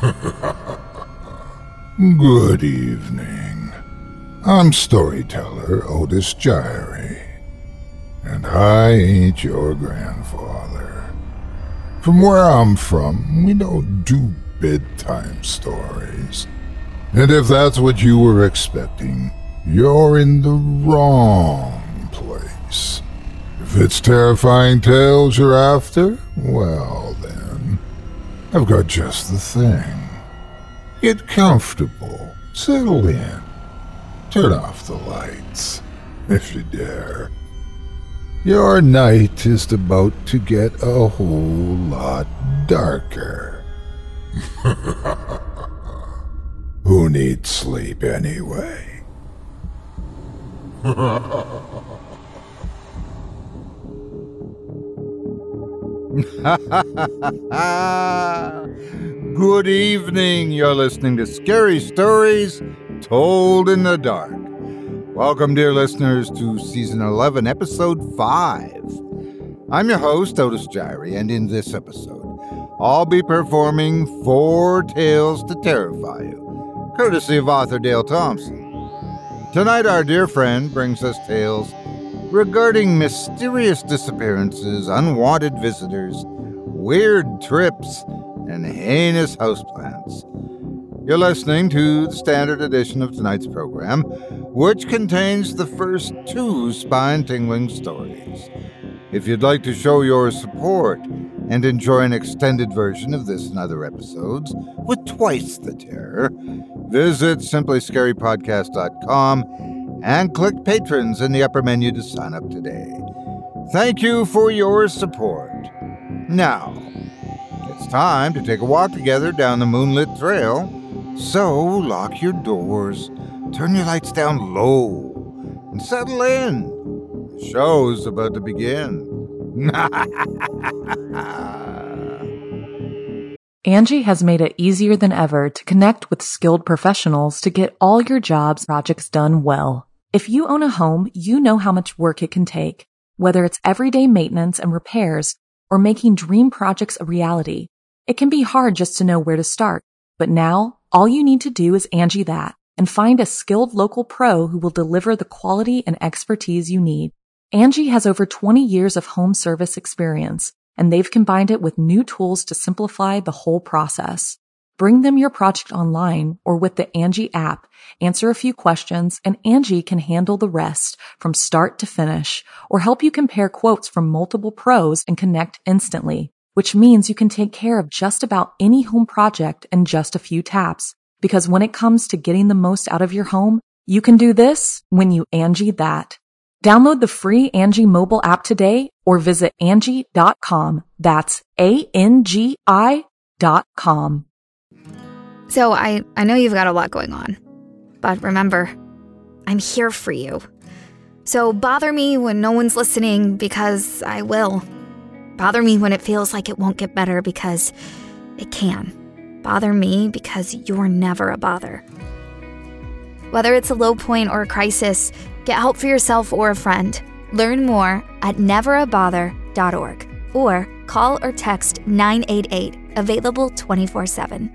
Good evening. I'm storyteller Otis Gyrie, and I ain't your grandfather. From where I'm from, we don't do bedtime stories. And if that's what you were expecting, you're in the wrong place. If it's terrifying tales you're after, well then, I've got just the thing. Get comfortable, settle in, turn off the lights, if you dare. Your night is about to get a whole lot darker. Who needs sleep anyway? Good evening. You're listening to Scary Stories Told in the Dark. Welcome, dear listeners, to Season 11, Episode 5. I'm your host, Otis Gyrie, and in this episode, I'll be performing 4 tales to terrify you, courtesy of author Dale Thompson. Tonight, our dear friend brings us tales regarding mysterious disappearances, unwanted visitors, weird trips, and heinous houseplants. You're listening to the standard edition of tonight's program, which contains the first 2 spine-tingling stories. If you'd like to show your support and enjoy an extended version of this and other episodes with twice the terror, visit simplyscarypodcast.com and click Patrons in the upper menu to sign up today. Thank you for your support. Now, it's time to take a walk together down the moonlit trail, so lock your doors, turn your lights down low, and settle in. The show's about to begin. Angie has made it easier than ever to connect with skilled professionals to get all your jobs projects done well. If you own a home, you know how much work it can take, whether it's everyday maintenance and repairs or making dream projects a reality. It can be hard just to know where to start, but now all you need to do is Angie that and find a skilled local pro who will deliver the quality and expertise you need. Angie has over 20 years of home service experience, and they've combined it with new tools to simplify the whole process. Bring them your project online or with the Angie app, answer a few questions, and Angie can handle the rest from start to finish or help you compare quotes from multiple pros and connect instantly, which means you can take care of just about any home project in just a few taps. Because when it comes to getting the most out of your home, you can do this when you Angie that. Download the free Angie mobile app today or visit Angie.com. That's ANGI.com. So I know you've got a lot going on, but remember, I'm here for you. So bother me when no one's listening, because I will. Bother me when it feels like it won't get better, because it can. Bother me because you're never a bother. Whether it's a low point or a crisis, get help for yourself or a friend. Learn more at neverabother.org or call or text 988, available 24/7.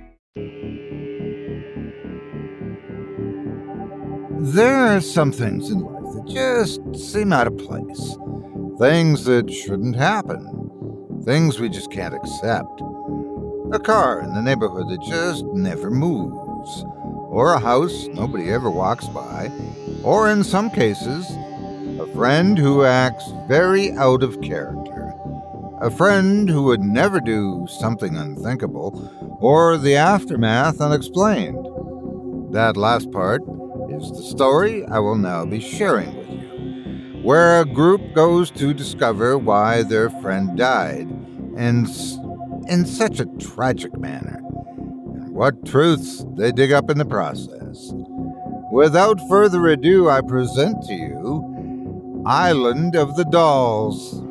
There are some things in life that just seem out of place. Things that shouldn't happen. Things we just can't accept. A car in the neighborhood that just never moves. Or a house nobody ever walks by. Or in some cases, a friend who acts very out of character. A friend who would never do something unthinkable, or the aftermath unexplained. That last part is the story I will now be sharing with you, where a group goes to discover why their friend died, and in such a tragic manner, and what truths they dig up in the process. Without further ado, I present to you Island of the Dolls.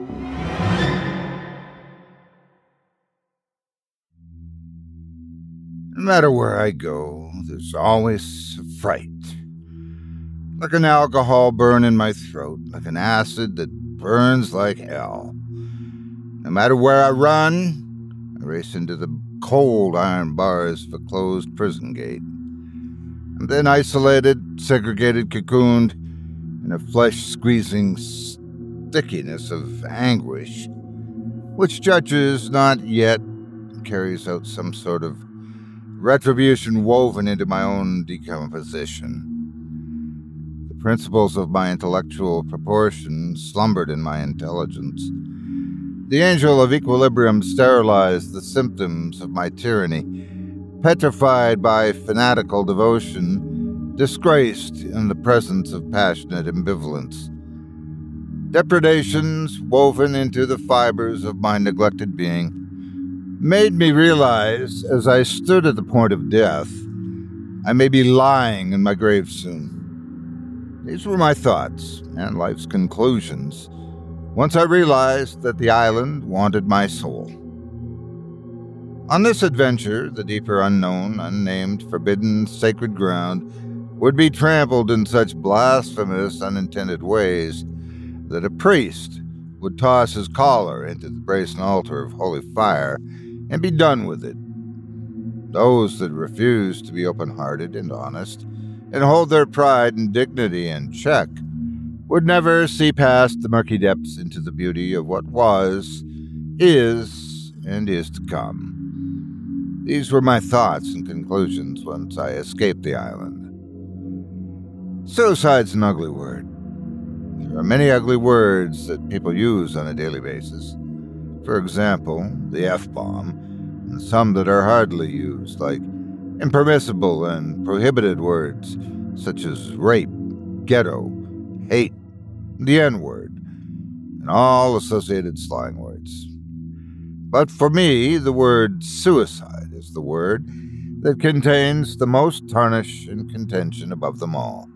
No matter where I go, there's always a fright. Like an alcohol burn in my throat, like an acid that burns like hell. No matter where I run, I race into the cold iron bars of a closed prison gate, and then isolated, segregated, cocooned in a flesh-squeezing stickiness of anguish, which judges not yet carries out some sort of retribution woven into my own decomposition. The principles of my intellectual proportion slumbered in my intelligence. The angel of equilibrium sterilized the symptoms of my tyranny, petrified by fanatical devotion, disgraced in the presence of passionate ambivalence. Depredations woven into the fibers of my neglected being made me realize, as I stood at the point of death, I may be lying in my grave soon. These were my thoughts and life's conclusions once I realized that the island wanted my soul. On this adventure, the deeper unknown, unnamed, forbidden, sacred ground would be trampled in such blasphemous, unintended ways that a priest would toss his collar into the brazen altar of holy fire and be done with it. Those that refused to be open-hearted and honest and hold their pride and dignity in check would never see past the murky depths into the beauty of what was, is, and is to come. These were my thoughts and conclusions once I escaped the island. Suicide's an ugly word. There are many ugly words that people use on a daily basis. For example, the F-bomb, and some that are hardly used, like impermissible and prohibited words, such as rape, ghetto, hate, the N-word, and all associated slang words. But for me, the word suicide is the word that contains the most tarnish and contention above them all.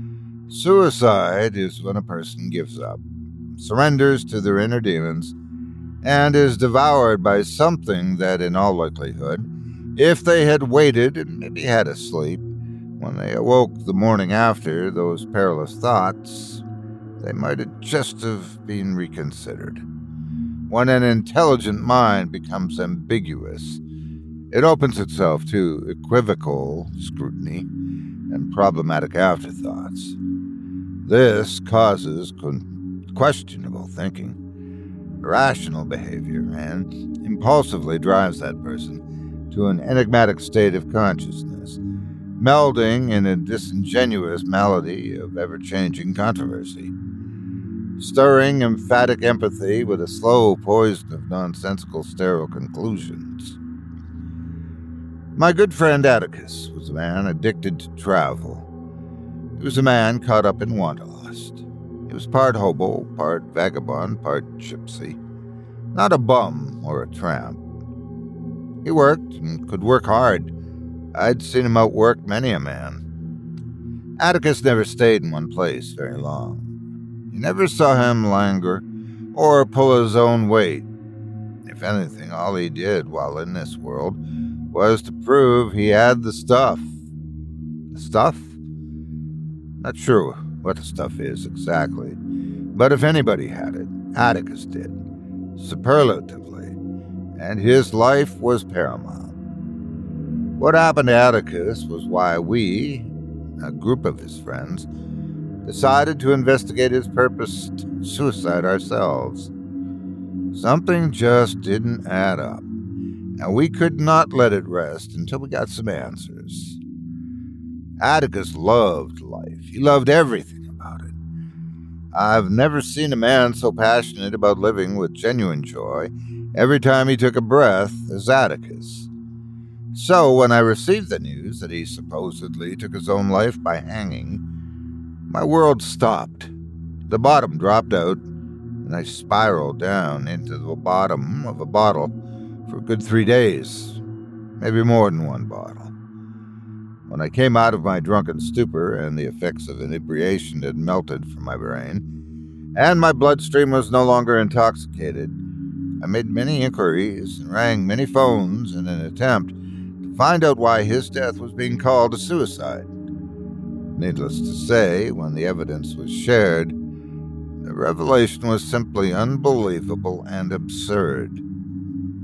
Suicide is when a person gives up, surrenders to their inner demons, and is devoured by something that, in all likelihood, if they had waited and maybe had a sleep, when they awoke the morning after those perilous thoughts, they might have just have been reconsidered. When an intelligent mind becomes ambiguous, it opens itself to equivocal scrutiny and problematic afterthoughts. This causes questionable thinking, irrational behavior, and impulsively drives that person to an enigmatic state of consciousness, melding in a disingenuous malady of ever-changing controversy, stirring emphatic empathy with a slow poison of nonsensical sterile conclusions. My good friend Atticus was a man addicted to travel. He was a man caught up in wanderlust. He was part hobo, part vagabond, part gypsy. Not a bum or a tramp. He worked and could work hard. I'd seen him outwork many a man. Atticus never stayed in one place very long. You never saw him languor or pull his own weight. If anything, all he did while in this world was to prove he had the stuff. The stuff? Not sure what the stuff is exactly, but if anybody had it, Atticus did, superlatively, and his life was paramount. What happened to Atticus was why we, a group of his friends, decided to investigate his purposed suicide ourselves. Something just didn't add up, and we could not let it rest until we got some answers. Atticus loved life. He loved everything about it. I've never seen a man so passionate about living with genuine joy every time he took a breath as Atticus. So when I received the news that he supposedly took his own life by hanging, my world stopped. The bottom dropped out, and I spiraled down into the bottom of a bottle for a good 3 days, maybe more than one bottle. When I came out of my drunken stupor and the effects of inebriation had melted from my brain, and my bloodstream was no longer intoxicated, I made many inquiries and rang many phones in an attempt to find out why his death was being called a suicide. Needless to say, when the evidence was shared, the revelation was simply unbelievable and absurd.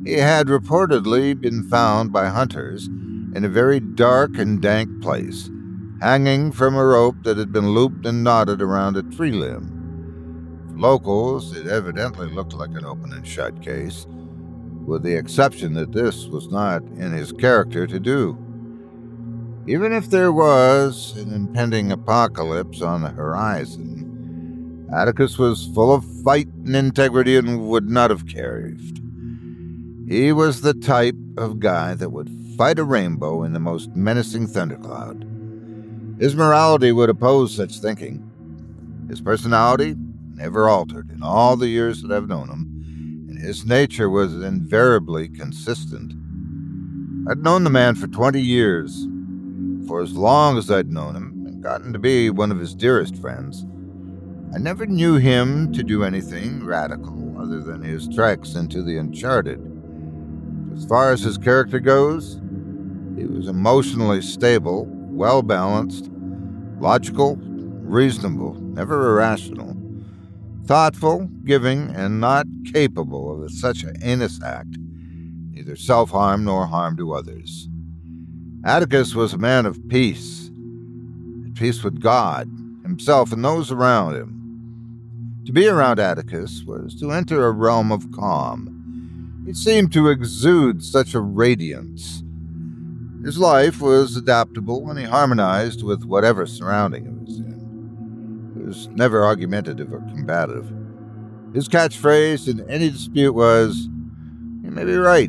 He had reportedly been found by hunters in a very dark and dank place, hanging from a rope that had been looped and knotted around a tree limb. For locals, it evidently looked like an open and shut case, with the exception that this was not in his character to do. Even if there was an impending apocalypse on the horizon, Atticus was full of fight and integrity and would not have caved. He was the type of guy that would fight a rainbow in the most menacing thundercloud. His morality would oppose such thinking. His personality never altered in all the years that I've known him, and his nature was invariably consistent. I'd known the man for 20 years. For as long as I'd known him and gotten to be one of his dearest friends, I never knew him to do anything radical other than his treks into the uncharted. As far as his character goes, he was emotionally stable, well-balanced, logical, reasonable, never irrational, thoughtful, giving, and not capable of such an heinous act, neither self-harm nor harm to others. Atticus was a man of peace, at peace with God, himself, and those around him. To be around Atticus was to enter a realm of calm. He seemed to exude such a radiance. His life was adaptable, and he harmonized with whatever surrounding he was in. He was never argumentative or combative. His catchphrase in any dispute was, "You may be right."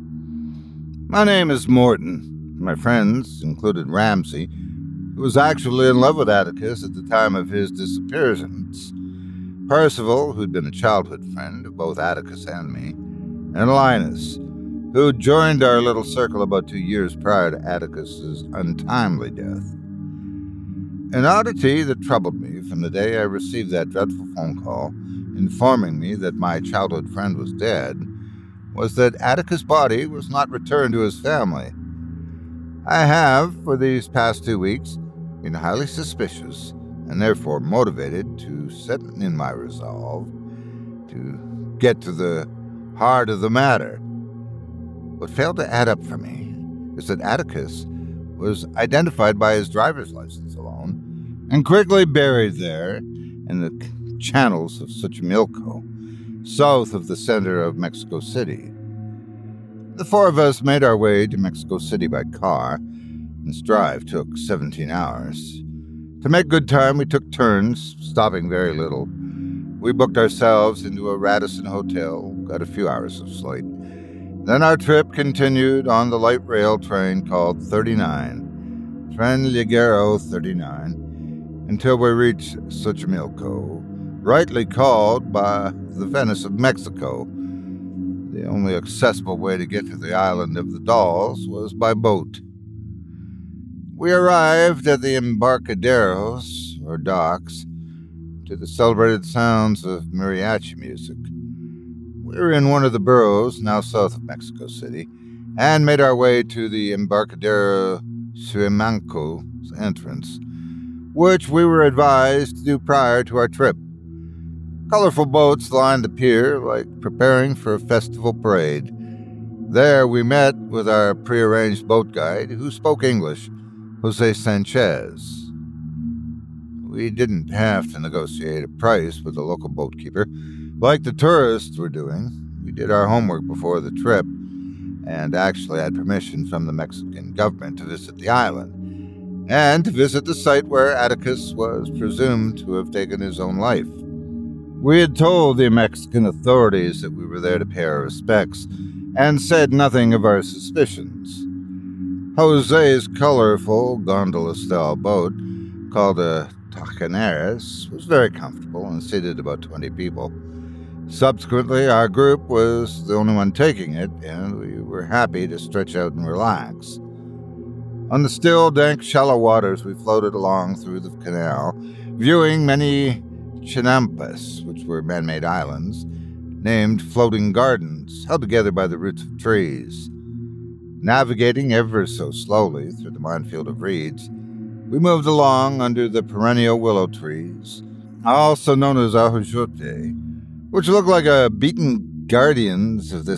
My name is Morton. My friends included Ramsey, who was actually in love with Atticus at the time of his disappearance, Percival, who'd been a childhood friend of both Atticus and me, and Linus, who joined our little circle about 2 years prior to Atticus's untimely death. An oddity that troubled me from the day I received that dreadful phone call informing me that my childhood friend was dead was that Atticus' body was not returned to his family. I have, for these past 2 weeks, been highly suspicious and therefore motivated to set in my resolve to get to the heart of the matter. What failed to add up for me is that Atticus was identified by his driver's license alone and quickly buried there in the channels of Xochimilco, south of the center of Mexico City. The four of us made our way to Mexico City by car. This drive took 17 hours. To make good time, we took turns, stopping very little. We booked ourselves into a Radisson hotel, got a few hours of sleep. Then our trip continued on the light rail train called 39, Tren Ligero 39, until we reached Xochimilco, rightly called by the Venice of Mexico. The only accessible way to get to the island of the Dolls was by boat. We arrived at the embarcaderos, or docks, to the celebrated sounds of mariachi music. We were in one of the boroughs, now south of Mexico City, and made our way to the Embarcadero Suimanco's entrance, which we were advised to do prior to our trip. Colorful boats lined the pier like preparing for a festival parade. There we met with our prearranged boat guide, who spoke English, Jose Sanchez. We didn't have to negotiate a price with the local boatkeeper, like the tourists were doing. We did our homework before the trip, and actually had permission from the Mexican government to visit the island, and to visit the site where Atticus was presumed to have taken his own life. We had told the Mexican authorities that we were there to pay our respects, and said nothing of our suspicions. Jose's colorful gondola-style boat, called a Tacaneras, was very comfortable and seated about 20 people. Subsequently, our group was the only one taking it, and we were happy to stretch out and relax. On the still, dank, shallow waters, we floated along through the canal, viewing many chinampas, which were man-made islands, named floating gardens, held together by the roots of trees. Navigating ever so slowly through the minefield of reeds, we moved along under the perennial willow trees, also known as ahujote, which looked like a beaten guardians of this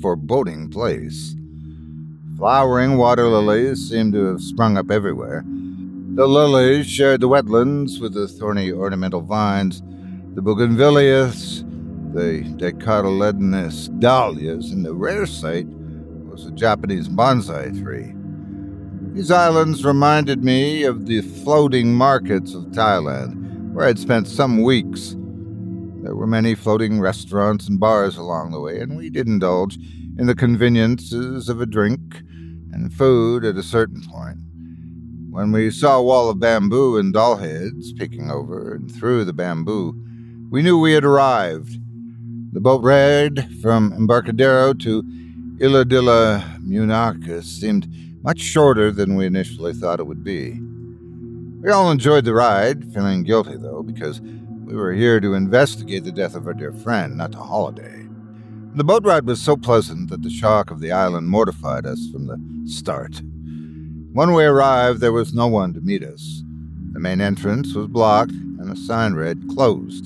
foreboding place. Flowering water lilies seemed to have sprung up everywhere. The lilies shared the wetlands with the thorny ornamental vines, the bougainvilleas, the dicotyledonous dahlias, and the rare sight was a Japanese bonsai tree. These islands reminded me of the floating markets of Thailand, where I'd spent some weeks. There were many floating restaurants and bars along the way, and we'd indulge in the conveniences of a drink and food at a certain point. When we saw a wall of bamboo and doll heads peeking over and through the bamboo, we knew we had arrived. The boat ride from Embarcadero to Ilha de la Muñeca seemed much shorter than we initially thought it would be. We all enjoyed the ride, feeling guilty, though, because we were here to investigate the death of our dear friend, not to holiday. The boat ride was so pleasant that the shock of the island mortified us from the start. When we arrived, there was no one to meet us. The main entrance was blocked, and a sign read, "Closed."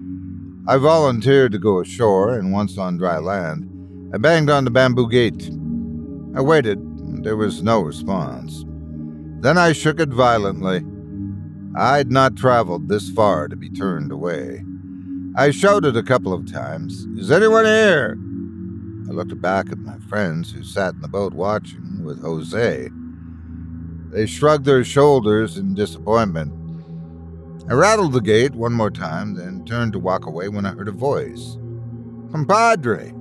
I volunteered to go ashore, and once on dry land, I banged on the bamboo gate. I waited, and there was no response. Then I shook it violently. I'd not traveled this far to be turned away. I shouted a couple of times, "Is anyone here?" I looked back at my friends who sat in the boat watching with Jose. They shrugged their shoulders in disappointment. I rattled the gate one more time, then turned to walk away when I heard a voice. "Compadre!"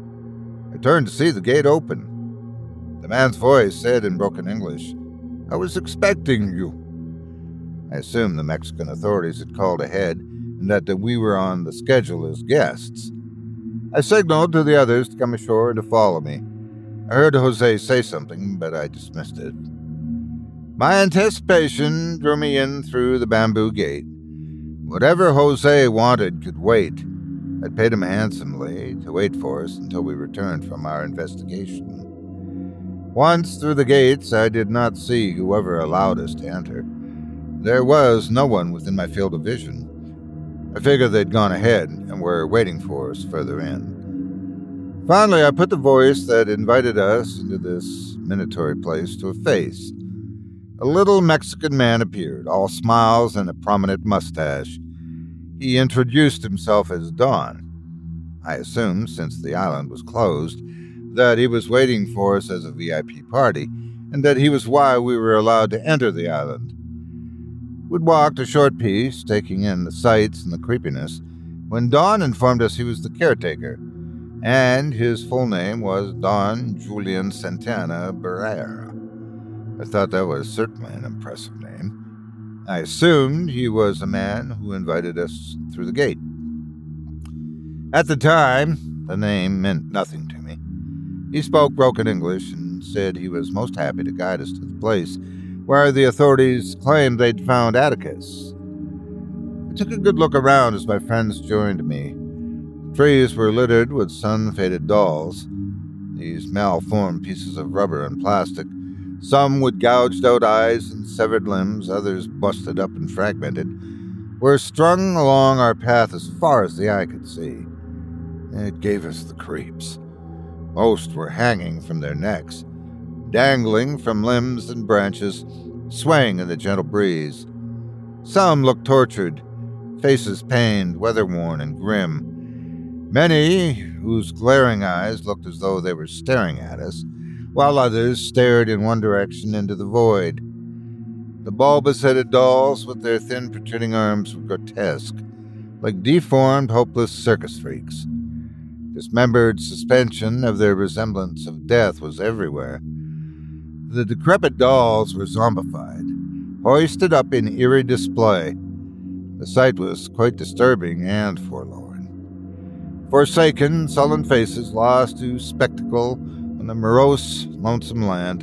I turned to see the gate open. The man's voice said in broken English, "I was expecting you." I assumed the Mexican authorities had called ahead and that we were on the schedule as guests. I signaled to the others to come ashore and to follow me. I heard Jose say something, but I dismissed it. My anticipation drew me in through the bamboo gate. Whatever Jose wanted could wait. I'd paid him handsomely to wait for us until we returned from our investigation. Once through the gates, I did not see whoever allowed us to enter. There was no one within my field of vision. I figured they'd gone ahead and were waiting for us further in. Finally, I put the voice that invited us into this minatory place to a face. A little Mexican man appeared, all smiles and a prominent mustache. He introduced himself as Don. I assumed, since the island was closed, that he was waiting for us as a VIP party, and that he was why we were allowed to enter the island. We'd walked a short piece, taking in the sights and the creepiness, when Don informed us he was the caretaker, and his full name was Don Julian Santana Barrera. I thought that was certainly an impressive name. I assumed he was a man who invited us through the gate. At the time, the name meant nothing to me. He spoke broken English and said he was most happy to guide us to the place where the authorities claimed they'd found Atticus. I took a good look around as my friends joined me. The trees were littered with sun-faded dolls, these malformed pieces of rubber and plastic, some with gouged out eyes and severed limbs, others busted up and fragmented, were strung along our path as far as the eye could see. It gave us the creeps. Most were hanging from their necks, dangling from limbs and branches, swaying in the gentle breeze. Some looked tortured, faces pained, weather-worn, and grim. Many, whose glaring eyes looked as though they were staring at us, while others stared in one direction into the void. The bulbous-headed dolls with their thin protruding arms were grotesque, like deformed, hopeless circus freaks. Dismembered suspension of their resemblance of death was everywhere. The decrepit dolls were zombified, hoisted up in eerie display. The sight was quite disturbing and forlorn. Forsaken, sullen faces lost to spectacle on a morose, lonesome land.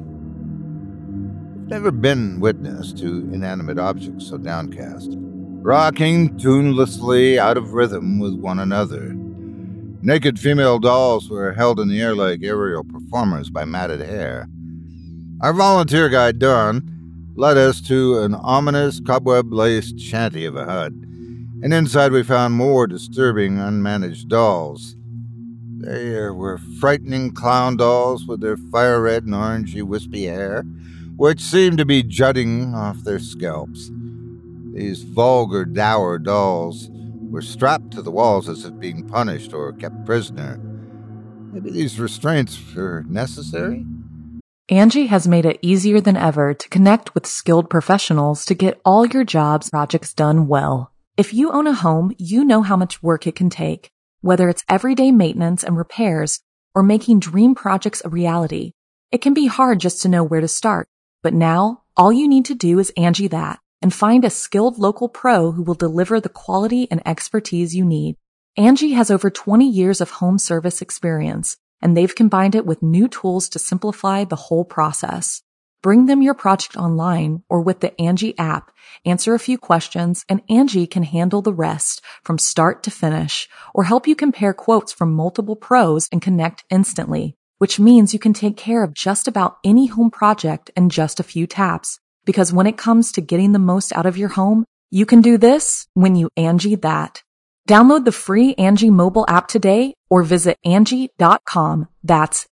I've never been witness to inanimate objects so downcast, rocking tunelessly out of rhythm with one another. Naked female dolls were held in the air like aerial performers by matted hair. Our volunteer guide, Don, led us to an ominous, cobweb-laced shanty of a hut, and inside we found more disturbing, unmanaged dolls. There were frightening clown dolls with their fire red and orangey wispy hair, which seemed to be jutting off their scalps. These vulgar, dour dolls were strapped to the walls as if being punished or kept prisoner. Maybe these restraints were necessary? Angie has made it easier than ever to connect with skilled professionals to get all your jobs projects done well. If you own a home, you know how much work it can take, whether it's everyday maintenance and repairs or making dream projects a reality. It can be hard just to know where to start, but now all you need to do is Angie that and find a skilled local pro who will deliver the quality and expertise you need. Angie has over 20 years of home service experience, and they've combined it with new tools to simplify the whole process. Bring them your project online or with the Angie app, answer a few questions, and Angie can handle the rest from start to finish, or help you compare quotes from multiple pros and connect instantly, which means you can take care of just about any home project in just a few taps. Because when it comes to getting the most out of your home, you can do this when you Angie that. Download the free Angie mobile app today or visit Angie.com. That's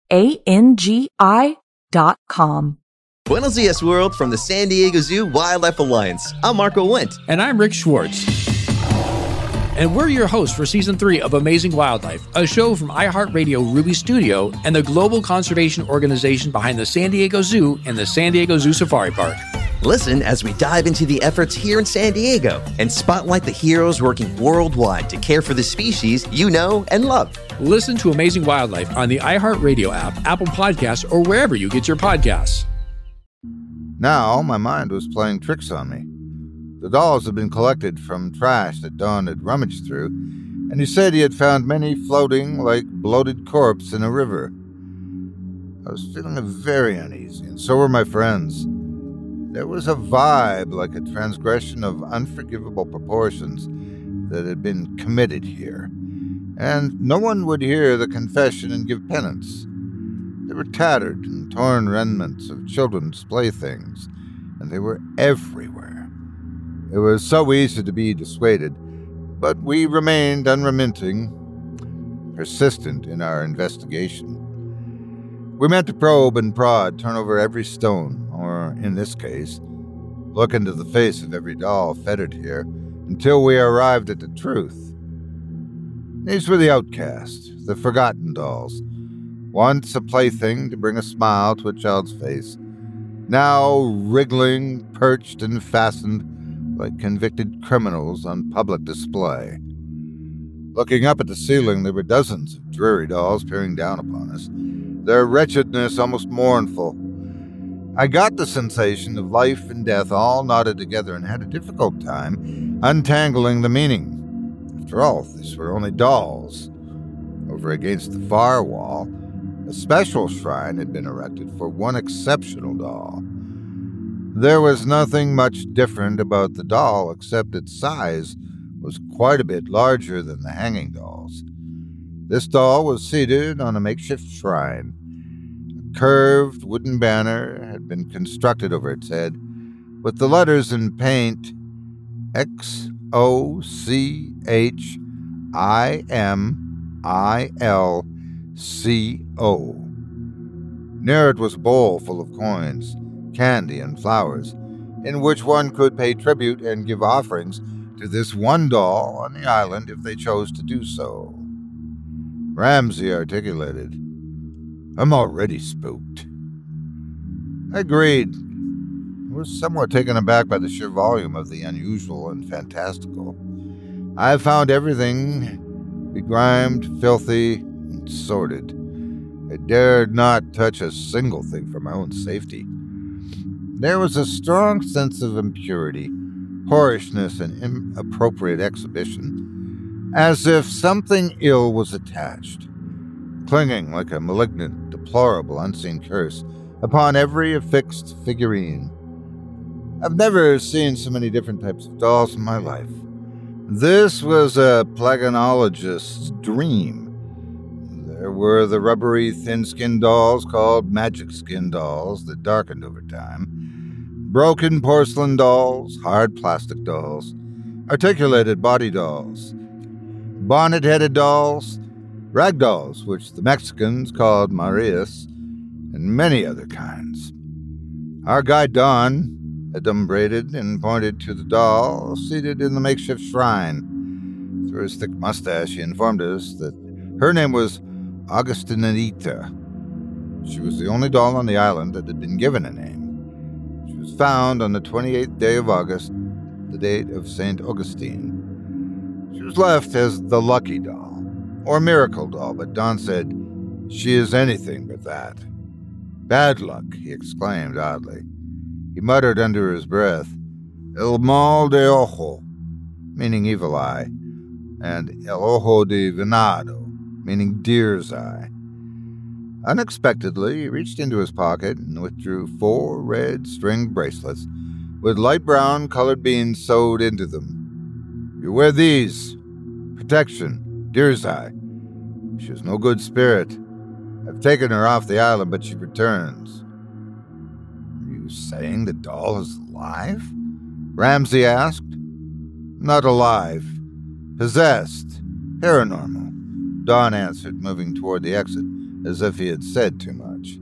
ANGI.com. Buenos dias, world, from the San Diego Zoo Wildlife Alliance. I'm Marco Wendt. And I'm Rick Schwartz. And we're your hosts for Season 3 of Amazing Wildlife, a show from iHeartRadio Ruby Studio and the global conservation organization behind the San Diego Zoo and the San Diego Zoo Safari Park. Listen as we dive into the efforts here in San Diego and spotlight the heroes working worldwide to care for the species you know and love. Listen to Amazing Wildlife on the iHeartRadio app, Apple Podcasts, or wherever you get your podcasts. Now my mind was playing tricks on me. The dolls had been collected from trash that Don had rummaged through, and he said he had found many floating like bloated corpses in a river. I was feeling very uneasy, and so were my friends. There was a vibe like a transgression of unforgivable proportions that had been committed here, and no one would hear the confession and give penance. There were tattered and torn remnants of children's playthings, and they were everywhere. It was so easy to be dissuaded, but we remained unremitting, persistent in our investigation. We meant to probe and prod, turn over every stone, or, in this case, look into the face of every doll fettered here, until we arrived at the truth. These were the outcast, the forgotten dolls, once a plaything to bring a smile to a child's face, now wriggling, perched, and fastened like convicted criminals on public display. Looking up at the ceiling, there were dozens of dreary dolls peering down upon us, their wretchedness almost mournful. I got the sensation of life and death all knotted together and had a difficult time untangling the meaning. After all, these were only dolls. Over against the far wall, a special shrine had been erected for one exceptional doll. There was nothing much different about the doll except its size was quite a bit larger than the hanging dolls. This doll was seated on a makeshift shrine. A curved wooden banner had been constructed over its head with the letters in paint XOCHIMILCO. Near it was a bowl full of coins, candy, and flowers, in which one could pay tribute and give offerings to this one doll on the island if they chose to do so. Ramsey articulated, "I'm already spooked." I agreed. I was somewhat taken aback by the sheer volume of the unusual and fantastical. I found everything begrimed, filthy, and sordid. I dared not touch a single thing for my own safety. There was a strong sense of impurity, whorishness, and inappropriate exhibition, as if something ill was attached, clinging like a malignant, deplorable, unseen curse upon every affixed figurine. I've never seen so many different types of dolls in my life. This was a plaganologist's dream. There were the rubbery, thin-skinned dolls called magic skin dolls that darkened over time, broken porcelain dolls, hard plastic dolls, articulated body dolls, bonnet-headed dolls, ragdolls, which the Mexicans called Marias, and many other kinds. Our guide Don adumbrated and pointed to the doll seated in the makeshift shrine. Through his thick mustache, he informed us that her name was Augustinita. She was the only doll on the island that had been given a name. She was found on the 28th day of August, the date of St. Augustine. She was left as the lucky doll, or miracle doll, but Don said she is anything but that. Bad luck, he exclaimed oddly. He muttered under his breath, El mal de ojo, meaning evil eye, and El ojo de venado, meaning deer's eye. Unexpectedly, he reached into his pocket and withdrew 4 red string bracelets with light brown colored beans sewed into them. You wear these. Protection, deer's eye. She is no good spirit. I've taken her off the island, but she returns. Are you saying the doll is alive? Ramsey asked. Not alive. Possessed. Paranormal, Don answered, moving toward the exit, as if he had said too much.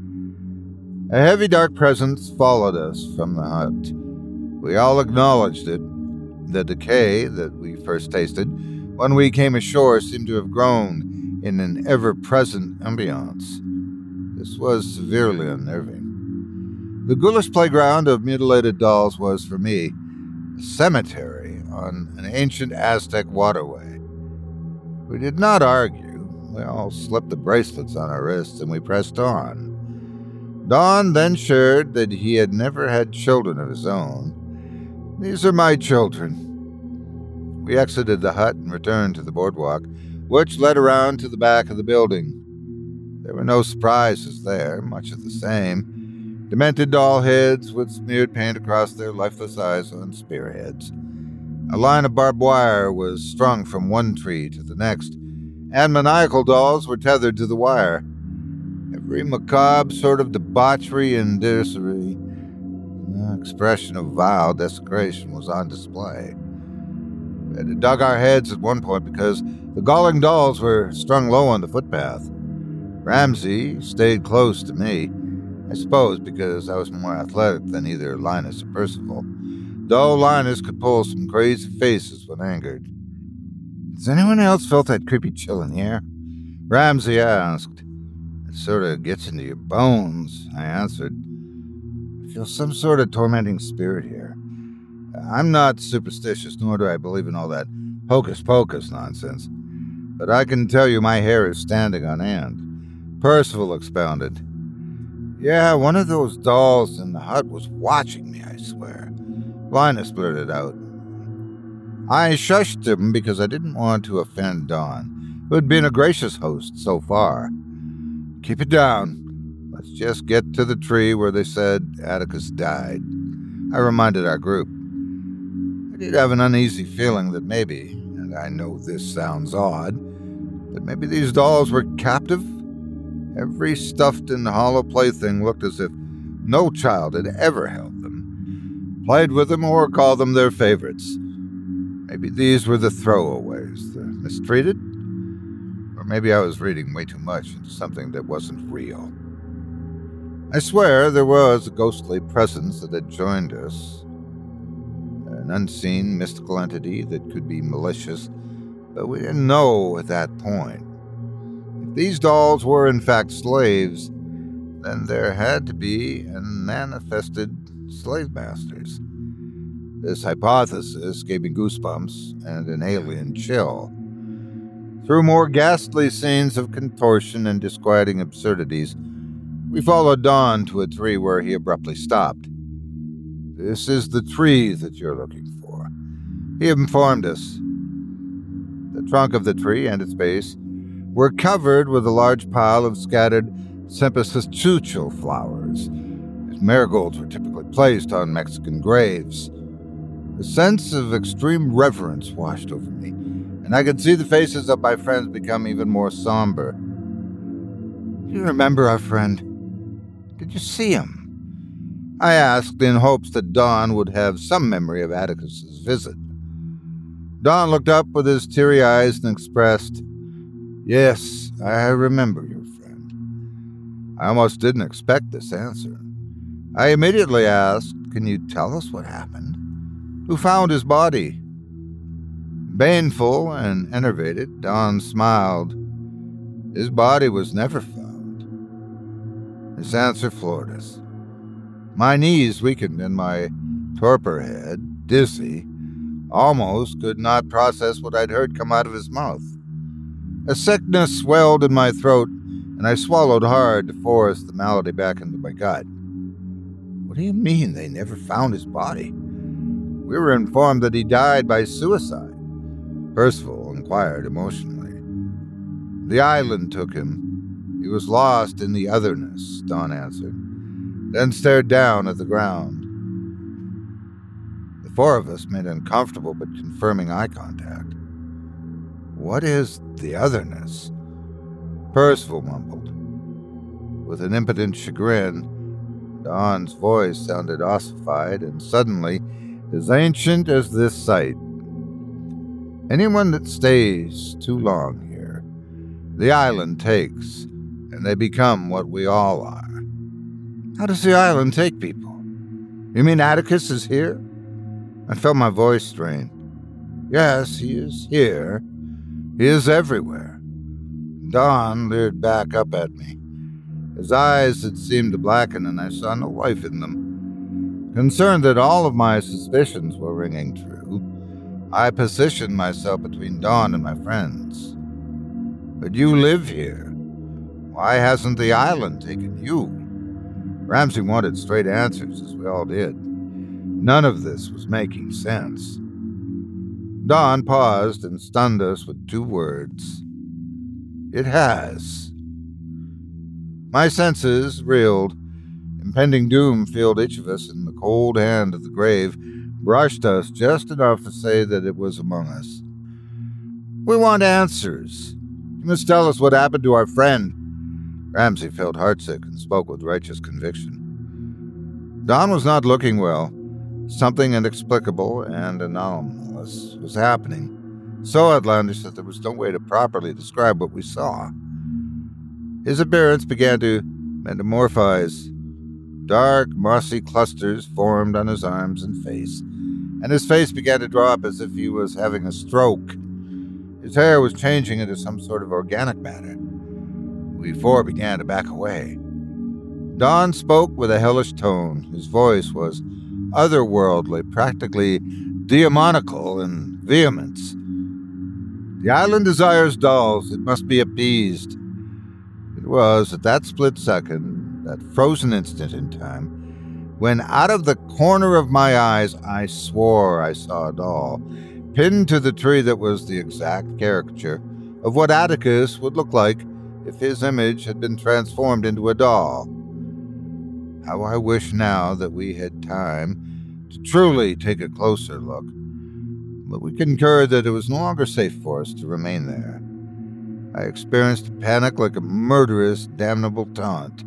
A heavy dark presence followed us from the hut. We all acknowledged it. The decay that we first tasted when we came ashore seemed to have grown in an ever-present ambiance. This was severely unnerving. The ghoulish playground of mutilated dolls was, for me, a cemetery on an ancient Aztec waterway. We did not argue. We all slipped the bracelets on our wrists and we pressed on. Don then shared that he had never had children of his own. These are my children. We exited the hut and returned to the boardwalk, which led around to the back of the building. There were no surprises there, much of the same. Demented doll heads with smeared paint across their lifeless eyes on spearheads. A line of barbed wire was strung from one tree to the next, and maniacal dolls were tethered to the wire. Every macabre sort of debauchery and disarray, expression of vile desecration was on display. We had dug our heads at one point because the galling dolls were strung low on the footpath. Ramsey stayed close to me, I suppose because I was more athletic than either Linus or Percival, though Linus could pull some crazy faces when angered. Has anyone else felt that creepy chill in the air? Ramsey asked. It sort of gets into your bones, I answered. I feel some sort of tormenting spirit here. I'm not superstitious, nor do I believe in all that hocus-pocus nonsense, but I can tell you my hair is standing on end. Percival expounded. Yeah, one of those dolls in the hut was watching me, I swear. Linus blurted out. I shushed him because I didn't want to offend Don, who had been a gracious host so far. Keep it down. Let's just get to the tree where they said Atticus died. I reminded our group. I did have an uneasy feeling that maybe, and I know this sounds odd, but maybe these dolls were captive? Every stuffed and hollow plaything looked as if no child had ever held them, played with them, or called them their favorites. Maybe these were the throwaways, the mistreated? Or maybe I was reading way too much into something that wasn't real. I swear there was a ghostly presence that had joined us. An unseen, mystical entity that could be malicious, but we didn't know at that point. If these dolls were in fact slaves, then there had to be manifested slave masters. This hypothesis gave me goosebumps and an alien chill. Through more ghastly scenes of contortion and disquieting absurdities, we followed Don to a tree where he abruptly stopped. This is the tree that you're looking for, he informed us. The trunk of the tree and its base were covered with a large pile of scattered cempasúchil flowers. These marigolds were typically placed on Mexican graves. A sense of extreme reverence washed over me, and I could see the faces of my friends become even more somber. Do you remember our friend? Did you see him? I asked in hopes that Don would have some memory of Atticus's visit. Don looked up with his teary eyes and expressed, Yes, I remember your friend. I almost didn't expect this answer. I immediately asked, "Can you tell us what happened? Who found his body?" Baneful and enervated, Don smiled. His body was never found. This answer floored us. My knees weakened and my torpor head, dizzy, almost could not process what I'd heard come out of his mouth. A sickness swelled in my throat, and I swallowed hard to force the malady back into my gut. What do you mean they never found his body? We were informed that he died by suicide, Percival inquired emotionally. The island took him. He was lost in the otherness, Don answered, then stared down at the ground. The four of us made uncomfortable but confirming eye contact. What is the otherness? Percival mumbled. With an impotent chagrin, Don's voice sounded ossified and suddenly as ancient as this site. Anyone that stays too long here, the island takes, and they become what we all are. How does the island take people? You mean Atticus is here? I felt my voice strain. Yes, he is here. He is everywhere. Don leered back up at me. His eyes had seemed to blacken, and I saw no life in them. Concerned that all of my suspicions were ringing true, I positioned myself between Don and my friends. But you live here. Why hasn't the island taken you? Ramsay wanted straight answers, as we all did. None of this was making sense. Don paused and stunned us with two words. It has. My senses reeled. Impending doom filled each of us, and the cold hand of the grave brushed us just enough to say that it was among us. We want answers. You must tell us what happened to our friend. Ramsay felt heartsick and spoke with righteous conviction. Don was not looking well. Something inexplicable and anomalous was happening, so outlandish that there was no way to properly describe what we saw. His appearance began to metamorphose. Dark, mossy clusters formed on his arms and face, and his face began to draw up as if he was having a stroke. His hair was changing into some sort of organic matter. We four began to back away. Don spoke with a hellish tone. His voice was otherworldly, practically demoniacal in vehemence. The island desires dolls. It must be appeased. It was at that split second, that frozen instant in time, when out of the corner of my eyes I swore I saw a doll, pinned to the tree that was the exact caricature of what Atticus would look like if his image had been transformed into a doll. How I wish now that we had time to truly take a closer look, but we concurred that it was no longer safe for us to remain there. I experienced a panic like a murderous, damnable taunt.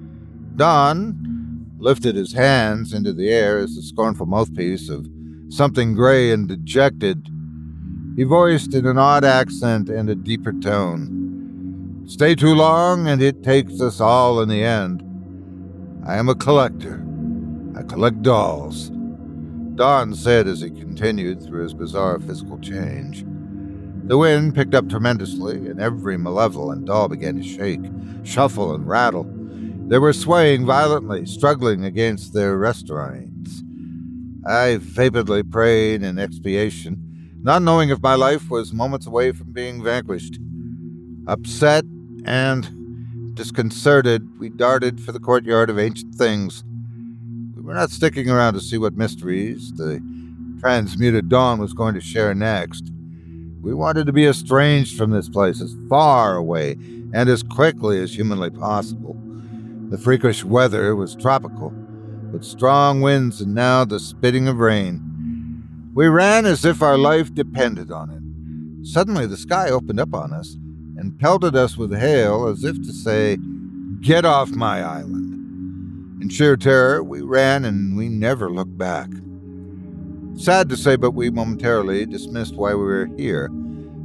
Don lifted his hands into the air as the scornful mouthpiece of something gray and dejected. He voiced in an odd accent and a deeper tone, "Stay too long and it takes us all in the end. I am a collector. I collect dolls," Don said as he continued through his bizarre physical change. The wind picked up tremendously, and every malevolent doll began to shake, shuffle, and rattle. They were swaying violently, struggling against their restraints. I vapidly prayed in expiation, not knowing if my life was moments away from being vanquished. Upset and disconcerted, we darted for the courtyard of ancient things. We were not sticking around to see what mysteries the transmuted Dawn was going to share next. We wanted to be estranged from this place as far away and as quickly as humanly possible. The freakish weather was tropical, with strong winds and now the spitting of rain. We ran as if our life depended on it. Suddenly the sky opened up on us and pelted us with hail as if to say, "Get off my island." In sheer terror, we ran and we never looked back. Sad to say, but we momentarily dismissed why we were here.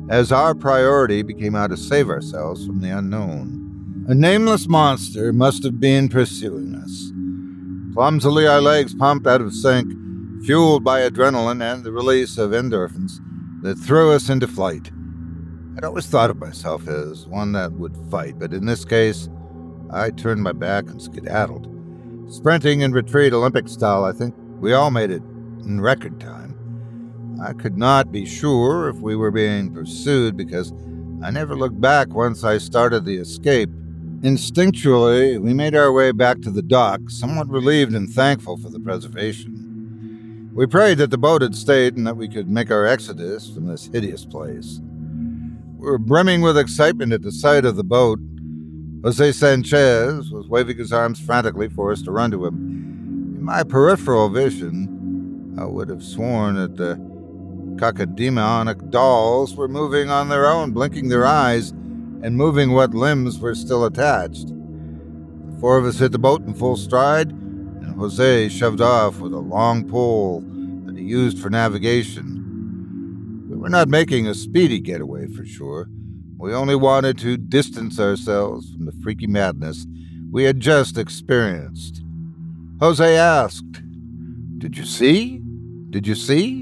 as our priority became how to save ourselves from the unknown. A nameless monster must have been pursuing us. Clumsily, our legs pumped out of sync, fueled by adrenaline and the release of endorphins that threw us into flight. I'd always thought of myself as one that would fight, but in this case, I turned my back and skedaddled. Sprinting in retreat Olympic style, I think we all made it in record time. I could not be sure if we were being pursued because I never looked back once I started the escape. Instinctually, we made our way back to the dock, somewhat relieved and thankful for the preservation. We prayed that the boat had stayed and that we could make our exodus from this hideous place. We were brimming with excitement at the sight of the boat. Jose Sanchez was waving his arms frantically for us to run to him. In my peripheral vision, I would have sworn that the cacodemonic dolls were moving on their own, blinking their eyes and moving what limbs were still attached. The four of us hit the boat in full stride, and Jose shoved off with a long pole that he used for navigation. We were not making a speedy getaway for sure. We only wanted to distance ourselves from the freaky madness we had just experienced. Jose asked, "Did you see? Did you see?"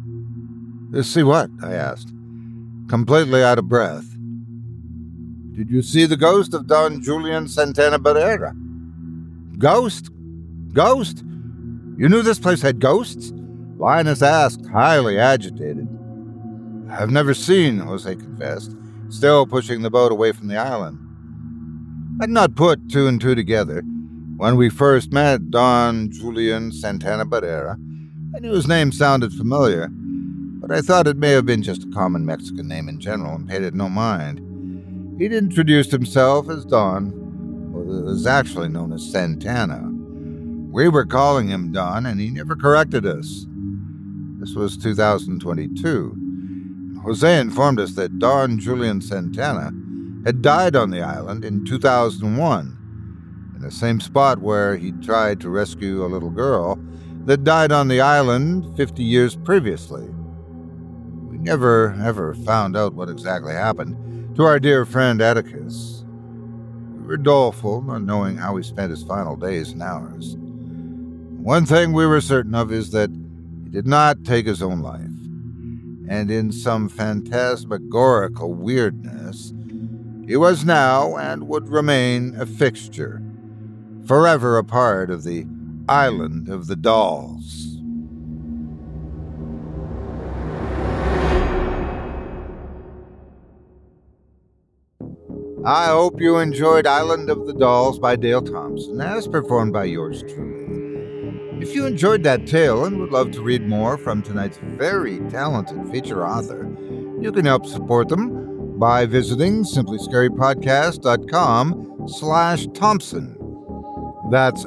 "See what?" I asked, completely out of breath. "Did you see the ghost of Don Julian Santana Barrera?" "Ghost? Ghost? You knew this place had ghosts?" Linus asked, highly agitated. "I've never seen," Jose confessed, still pushing the boat away from the island. I'd not put two and two together. When we first met Don Julian Santana Barrera, I knew his name sounded familiar, but I thought it may have been just a common Mexican name in general and paid it no mind. He'd introduced himself as Don, who was actually known as Santana. We were calling him Don, and he never corrected us. This was 2022. Jose informed us that Don Julian Santana had died on the island in 2001, in the same spot where he'd tried to rescue a little girl that died on the island 50 years previously. We never, ever found out what exactly happened to our dear friend Atticus. We were doleful, not knowing how he spent his final days and hours. One thing we were certain of is that he did not take his own life. And in some phantasmagorical weirdness, he was now and would remain a fixture, forever a part of the Island of the Dolls. I hope you enjoyed Island of the Dolls by Dale Thompson, as performed by yours truly. If you enjoyed that tale and would love to read more from tonight's very talented feature author, you can help support them by visiting simplyscarypodcast.com/Thompson. That's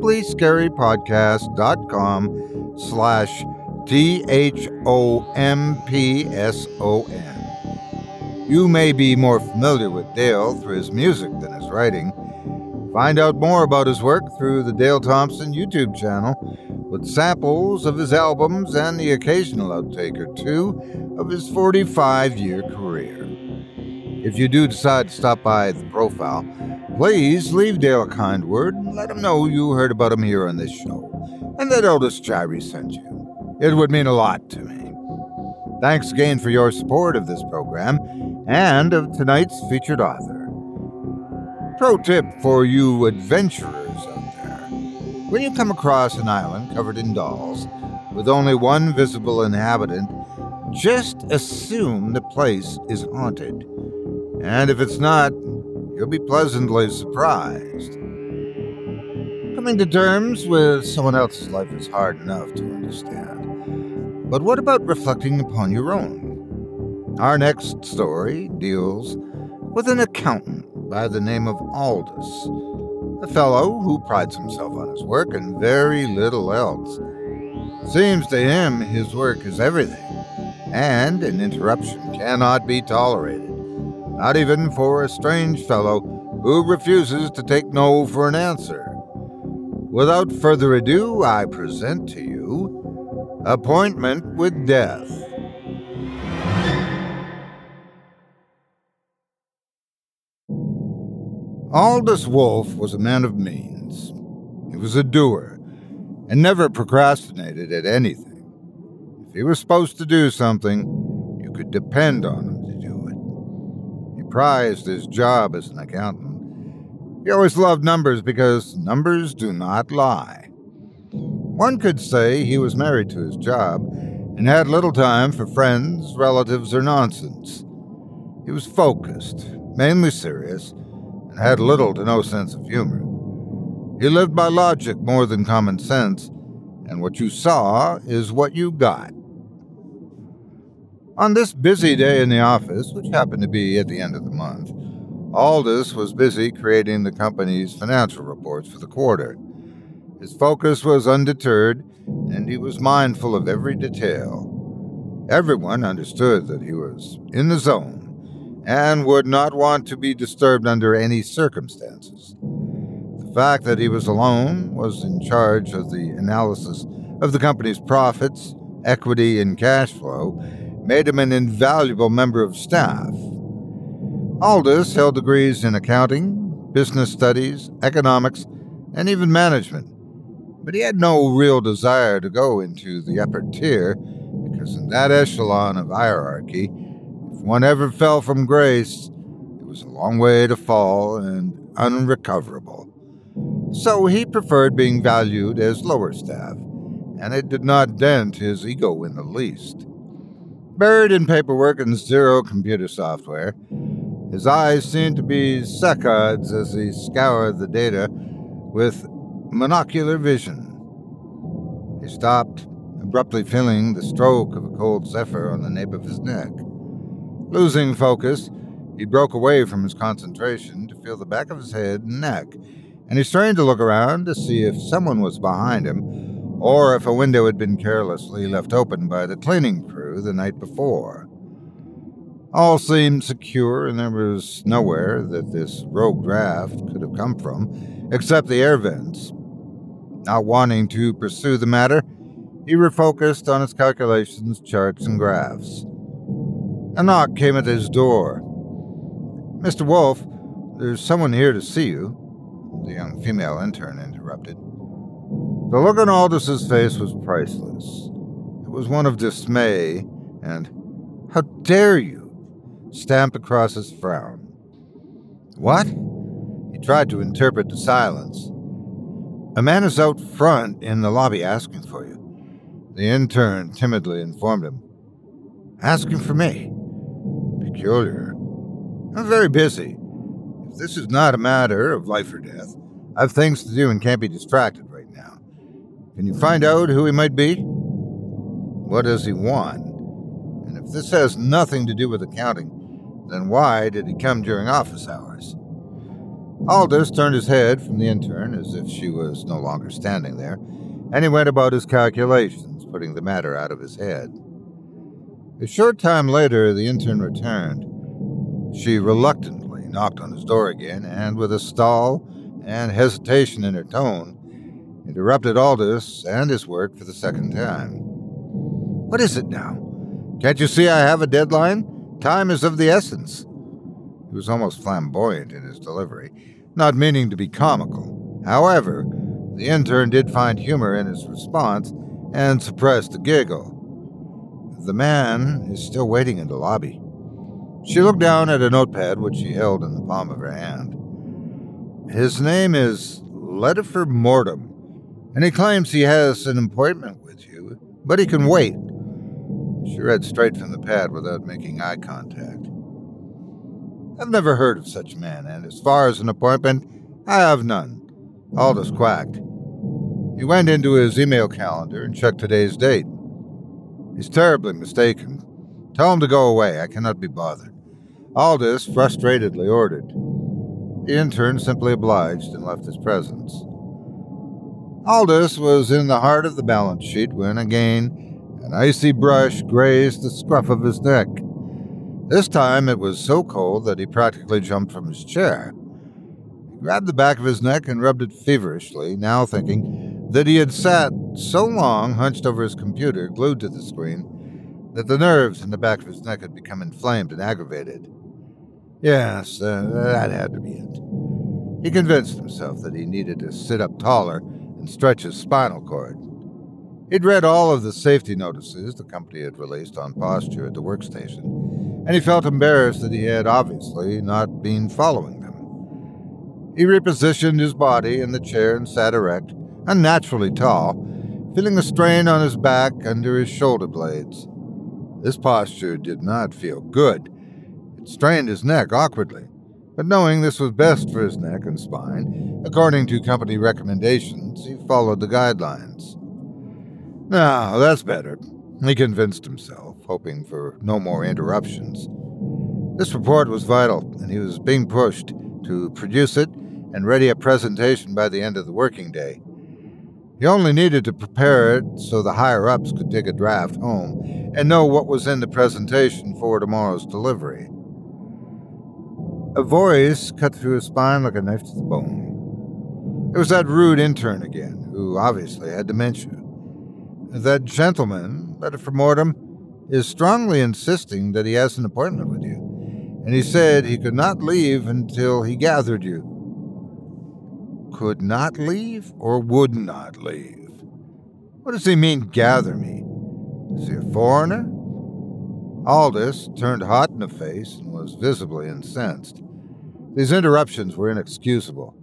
simplyscarypodcast.com/THOMPSON. You may be more familiar with Dale through his music than his writing. Find out more about his work through the Dale Thompson YouTube channel, with samples of his albums and the occasional outtake or two of his 45-year career. If you do decide to stop by the profile, please leave Dale a kind word and let him know you heard about him here on this show, and that Otis Jiry sent you. It would mean a lot to me. Thanks again for your support of this program and of tonight's featured author. Pro tip for you adventurers out there. When you come across an island covered in dolls, with only one visible inhabitant, just assume the place is haunted. And if it's not, you'll be pleasantly surprised. Coming to terms with someone else's life is hard enough to understand. But what about reflecting upon your own? Our next story deals with an accountant by the name of Aldous, a fellow who prides himself on his work and very little else. Seems to him his work is everything, and an interruption cannot be tolerated, not even for a strange fellow who refuses to take no for an answer. Without further ado, I present to you Appointment with Death. Aldous Wolf was a man of means. He was a doer and never procrastinated at anything. If he was supposed to do something, you could depend on him to do it. He prized his job as an accountant. He always loved numbers because numbers do not lie. One could say he was married to his job and had little time for friends, relatives, or nonsense. He was focused, mainly serious, and had little to no sense of humor. He lived by logic more than common sense, and what you saw is what you got. On this busy day in the office, which happened to be at the end of the month, Aldous was busy creating the company's financial reports for the quarter. His focus was undeterred, and he was mindful of every detail. Everyone understood that he was in the zone and would not want to be disturbed under any circumstances. The fact that he was alone, was in charge of the analysis of the company's profits, equity, and cash flow, made him an invaluable member of staff. Aldous held degrees in accounting, business studies, economics, and even management. But he had no real desire to go into the upper tier, because in that echelon of hierarchy, if one ever fell from grace, it was a long way to fall and unrecoverable. So he preferred being valued as lower staff, and it did not dent his ego in the least. Buried in paperwork and zero computer software, his eyes seemed to be saccades as he scoured the data with monocular vision. He stopped, abruptly feeling the stroke of a cold zephyr on the nape of his neck. Losing focus, he broke away from his concentration to feel the back of his head and neck, and he strained to look around to see if someone was behind him, or if a window had been carelessly left open by the cleaning crew the night before. All seemed secure, and there was nowhere that this rogue draft could have come from, except the air vents. Not wanting to pursue the matter, he refocused on his calculations, charts, and graphs. A knock came at his door. "Mr. Wolf, there's someone here to see you," the young female intern interrupted. The look on Aldous' face was priceless. It was one of dismay and, "How dare you?" stamped across his frown. "What?" He tried to interpret the silence. "A man is out front in the lobby asking for you," the intern timidly informed him. "Asking for me? Peculiar. I'm very busy. If this is not a matter of life or death, I've things to do and can't be distracted right now. Can you find out who he might be? What does he want? And if this has nothing to do with accounting, then why did he come during office hours?" Aldous turned his head from the intern as if she was no longer standing there, and he went about his calculations, putting the matter out of his head. A short time later, the intern returned. She reluctantly knocked on his door again, and with a stall and hesitation in her tone, interrupted Aldous and his work for the second time. "What is it now? Can't you see I have a deadline? Time is of the essence." He was almost flamboyant in his delivery, not meaning to be comical. However, the intern did find humor in his response and suppressed a giggle. "The man is still waiting in the lobby." She looked down at a notepad which she held in the palm of her hand. "His name is Ledifer Mortem, and he claims he has an appointment with you, but he can wait." She read straight from the pad without making eye contact. "I've never heard of such a man, and as far as an appointment, I have none," Aldous quacked. He went into his email calendar and checked today's date. "He's terribly mistaken. Tell him to go away. I cannot be bothered," Aldous frustratedly ordered. The intern simply obliged and left his presence. Aldous was in the heart of the balance sheet when, again, an icy brush grazed the scruff of his neck. This time it was so cold that he practically jumped from his chair. He grabbed the back of his neck and rubbed it feverishly, now thinking that he had sat so long hunched over his computer, glued to the screen, that the nerves in the back of his neck had become inflamed and aggravated. Yes, that had to be it. He convinced himself that he needed to sit up taller and stretch his spinal cord. He'd read all of the safety notices the company had released on posture at the workstation, and he felt embarrassed that he had obviously not been following them. He repositioned his body in the chair and sat erect, unnaturally tall, feeling a strain on his back under his shoulder blades. This posture did not feel good. It strained his neck awkwardly, but knowing this was best for his neck and spine, according to company recommendations, he followed the guidelines. Now, that's better, he convinced himself, hoping for no more interruptions. This report was vital, and he was being pushed to produce it and ready a presentation by the end of the working day. He only needed to prepare it so the higher-ups could take a draft home and know what was in the presentation for tomorrow's delivery. A voice cut through his spine like a knife to the bone. It was that rude intern again, who obviously had dementia. That gentleman, letter from Mortem, is strongly insisting that he has an appointment with you, and he said he could not leave until he gathered you. Could not leave or would not leave? What does he mean, gather me? Is he a foreigner? Aldous turned hot in the face and was visibly incensed. These interruptions were inexcusable.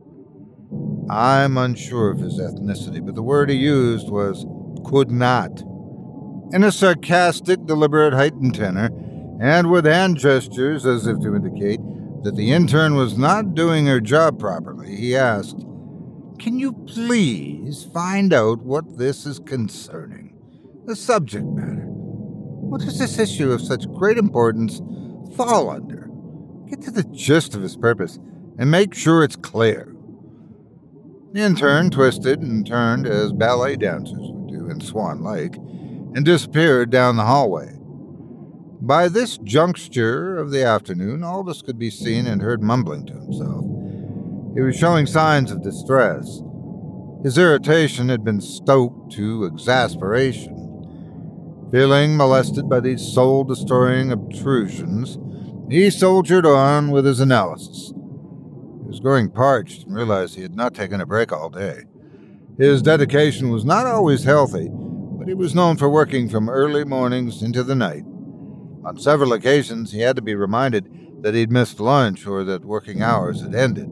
I'm unsure of his ethnicity, but the word he used was could not. In a sarcastic, deliberate, heightened tenor, and with hand gestures as if to indicate that the intern was not doing her job properly, he asked, "Can you please find out what this is concerning? The subject matter. What does this issue of such great importance fall under? Get to the gist of his purpose, and make sure it's clear." The intern twisted and turned as ballet dancers would do in Swan Lake, and disappeared down the hallway. By this juncture of the afternoon, Aldous could be seen and heard mumbling to himself. He was showing signs of distress. His irritation had been stoked to exasperation. Feeling molested by these soul-destroying obtrusions, he soldiered on with his analysis. He was growing parched and realized he had not taken a break all day. His dedication was not always healthy, but he was known for working from early mornings into the night. On several occasions, he had to be reminded that he'd missed lunch or that working hours had ended.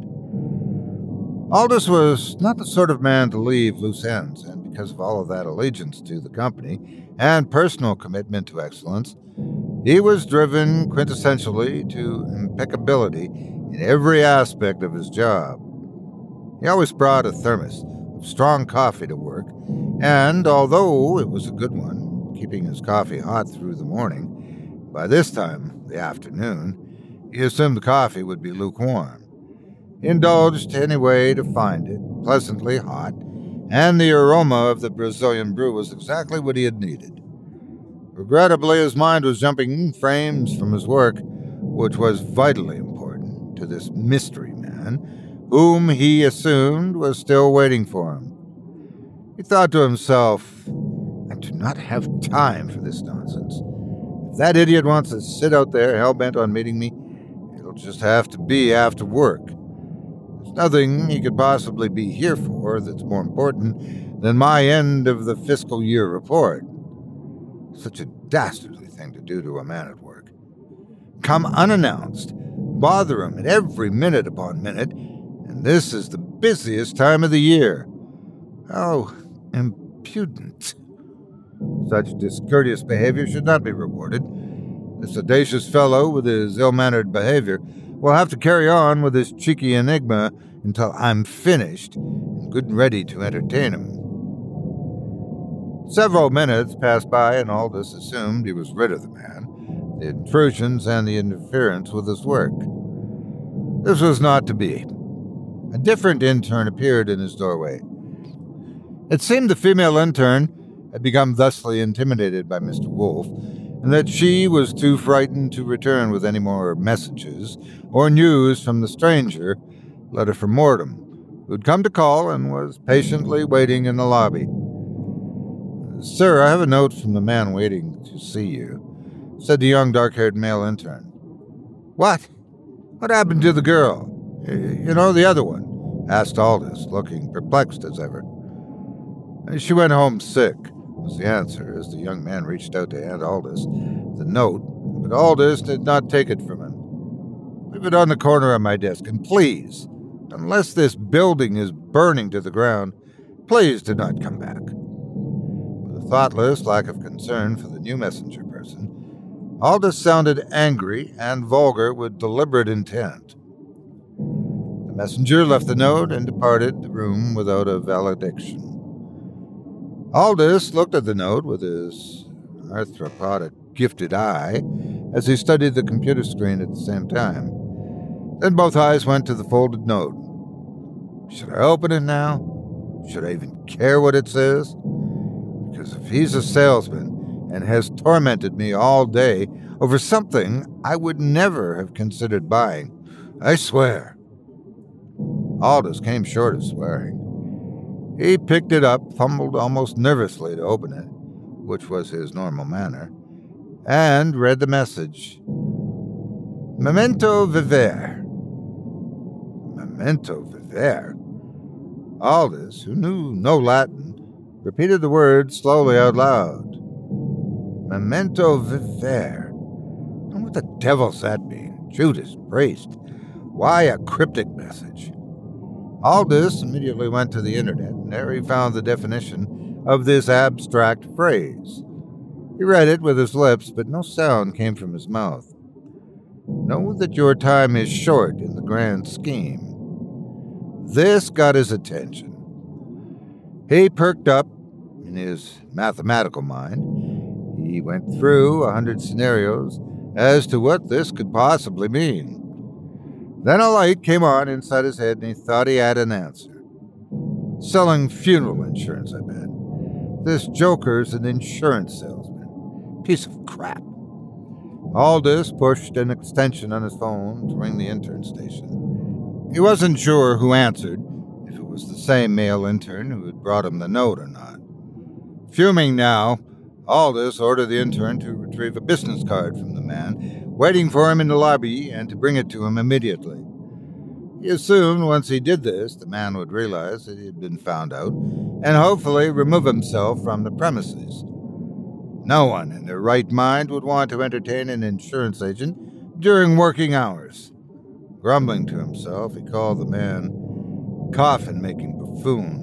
Aldous was not the sort of man to leave loose ends, and because of all of that allegiance to the company and personal commitment to excellence, he was driven quintessentially to impeccability in every aspect of his job. He always brought a thermos of strong coffee to work, and although it was a good one, keeping his coffee hot through the morning, by this time, the afternoon, he assumed the coffee would be lukewarm. He indulged any way to find it, pleasantly hot, and the aroma of the Brazilian brew was exactly what he had needed. Regrettably, his mind was jumping frames from his work, which was vitally important to this mystery man, whom he assumed was still waiting for him. He thought to himself, I do not have time for this nonsense. If that idiot wants to sit out there hell-bent on meeting me, it'll just have to be after work. There's nothing he could possibly be here for that's more important than my end of the fiscal year report. Such a dastardly thing to do to a man at work. Come unannounced, bother him at every minute upon minute, and this is the busiest time of the year. How impudent. Such discourteous behavior should not be rewarded. This audacious fellow with his ill-mannered behavior will have to carry on with his cheeky enigma until I'm finished and good and ready to entertain him. Several minutes passed by, and Aldous assumed he was rid of the man, the intrusions, and the interference with his work. This was not to be. A different intern appeared in his doorway. It seemed the female intern had become thusly intimidated by Mr. Wolf, and that she was too frightened to return with any more messages or news from the stranger, letter from Mortem, who'd come to call and was patiently waiting in the lobby. "Sir, I have a note from the man waiting to see you," said the young dark-haired male intern. "What? What happened to the girl? You know, the other one. asked Aldous, looking perplexed as ever. She went home sick, was the answer, as the young man reached out to hand Aldous the note, but Aldous did not take it from him. Leave it on the corner of my desk, and please, unless this building is burning to the ground, please do not come back. With a thoughtless lack of concern for the new messenger person, Aldous sounded angry and vulgar with deliberate intent. The messenger left the note and departed the room without a valediction. Aldous looked at the note with his arthropodic gifted eye as he studied the computer screen at the same time. Then both eyes went to the folded note. Should I open it now? Should I even care what it says? Because if he's a salesman and has tormented me all day over something I would never have considered buying, I swear. Aldous came short of swearing. He picked it up, fumbled almost nervously to open it, which was his normal manner, and read the message. Memento vivere. Memento vivere? Aldous, who knew no Latin, repeated the word slowly out loud. Memento vivere. And what the devil's that mean? Judas Priest. Why a cryptic message? Aldous immediately went to the internet, and there he found the definition of this abstract phrase. He read it with his lips, but no sound came from his mouth. Know that your time is short in the grand scheme. This got his attention. He perked up in his mathematical mind. He went through 100 scenarios as to what this could possibly mean. Then a light came on inside his head, and he thought he had an answer. Selling funeral insurance, I bet. This joker's an insurance salesman. Piece of crap. Aldous pushed an extension on his phone to ring the intern station. He wasn't sure who answered, if it was the same male intern who had brought him the note or not. Fuming now, Aldous ordered the intern to retrieve a business card from the man, waiting for him in the lobby, and to bring it to him immediately. He assumed once he did this, the man would realize that he had been found out, and hopefully remove himself from the premises. No one in their right mind would want to entertain an insurance agent during working hours. Grumbling to himself, he called the man coffin-making buffoon.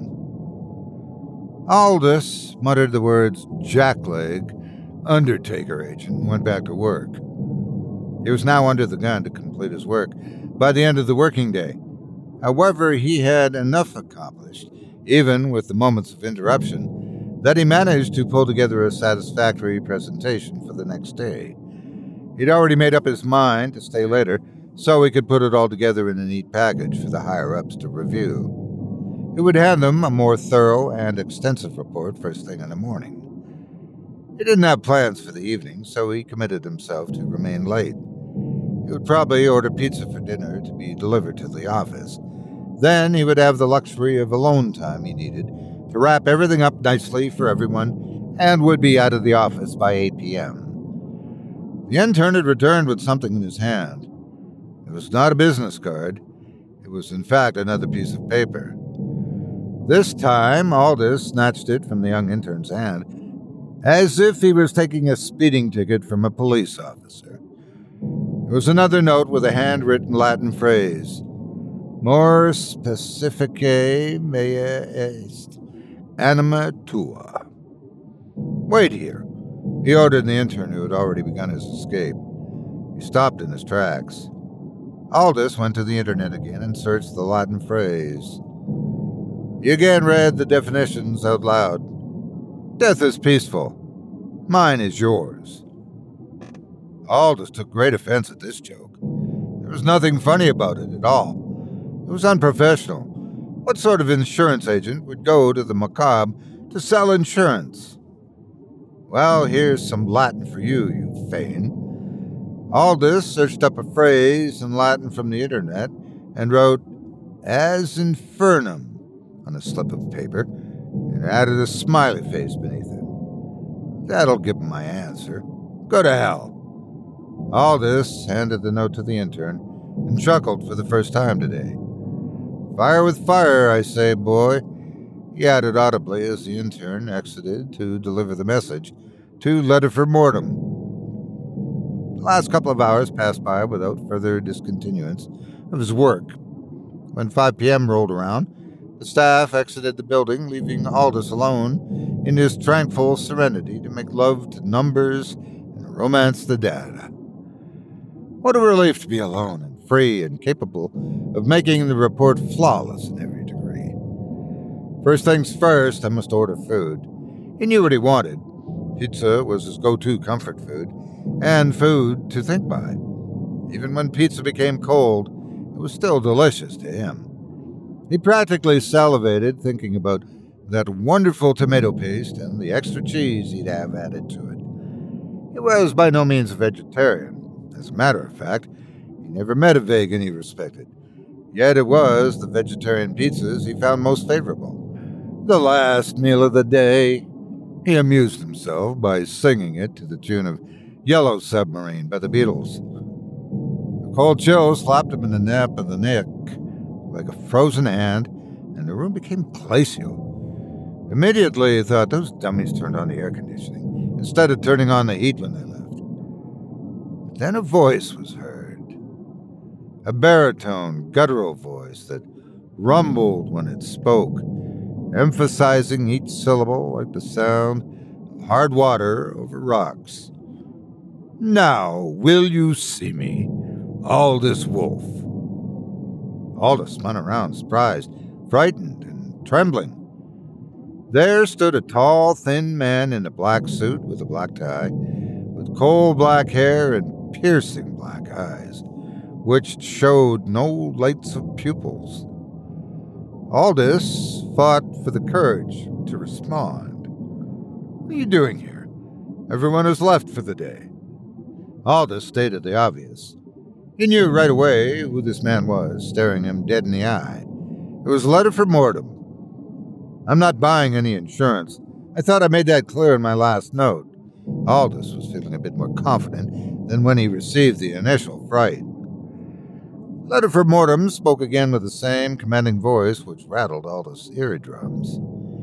Aldous muttered the words jackleg, undertaker agent, and went back to work. He was now under the gun to complete his work by the end of the working day. However, he had enough accomplished, even with the moments of interruption, that he managed to pull together a satisfactory presentation for the next day. He'd already made up his mind to stay later, so he could put it all together in a neat package for the higher-ups to review. He would hand them a more thorough and extensive report first thing in the morning. He didn't have plans for the evening, so he committed himself to remain late. He would probably order pizza for dinner to be delivered to the office. Then he would have the luxury of alone time he needed to wrap everything up nicely for everyone, and would be out of the office by 8 p.m. The intern had returned with something in his hand. It was not a business card. It was, in fact, another piece of paper. This time, Aldous snatched it from the young intern's hand, as if he was taking a speeding ticket from a police officer. It was another note with a handwritten Latin phrase. More specificae mea est anima tua. Wait here, he ordered the intern who had already begun his escape. He stopped in his tracks. Aldous went to the internet again and searched the Latin phrase. He again read the definitions out loud. Death is peaceful. Mine is yours. Aldous took great offense at this joke. There was nothing funny about it at all. It was unprofessional. What sort of insurance agent would go to the macabre to sell insurance? Well, here's some Latin for you, you Fane. Aldous searched up a phrase in Latin from the internet and wrote, as infernum, on a slip of paper, and added a smiley face beneath it. That'll give him my answer. Go to hell. Aldous handed the note to the intern and chuckled for the first time today. Fire with fire, I say, boy, he added audibly as the intern exited to deliver the message to Letter for Mortem. The last couple of hours passed by without further discontinuance of his work. When 5 p.m. rolled around, the staff exited the building, leaving Aldous alone in his tranquil serenity to make love to numbers and romance the data. What a relief to be alone and free and capable of making the report flawless in every degree. First things first, I must order food. He knew what he wanted. Pizza was his go-to comfort food, and food to think by. Even when pizza became cold, it was still delicious to him. He practically salivated thinking about that wonderful tomato paste and the extra cheese he'd have added to it. He was by no means a vegetarian. As a matter of fact, he never met a vegan he respected. Yet it was the vegetarian pizzas he found most favorable. The last meal of the day, he amused himself by singing it to the tune of Yellow Submarine by the Beatles. A cold chill slapped him in the nape of the neck like a frozen hand, and the room became glacial. Immediately he thought those dummies turned on the air conditioning instead of turning on the heat when they left. But then a voice was heard. A baritone, guttural voice that rumbled when it spoke, emphasizing each syllable like the sound of hard water over rocks. "Now, will you see me, Aldous Wolf?" Aldous spun around, surprised, frightened, and trembling. There stood a tall, thin man in a black suit with a black tie, with coal black hair and piercing black eyes, which showed no lights of pupils. Aldous fought for the courage to respond. "What are you doing here? Everyone has left for the day." Aldous stated the obvious. He knew right away who this man was, staring him dead in the eye. It was Letter for Mortem. "I'm not buying any insurance. I thought I made that clear in my last note." Aldous was feeling a bit more confident than when he received the initial fright. Letter for Mortem spoke again with the same commanding voice which rattled Aldous' eardrums.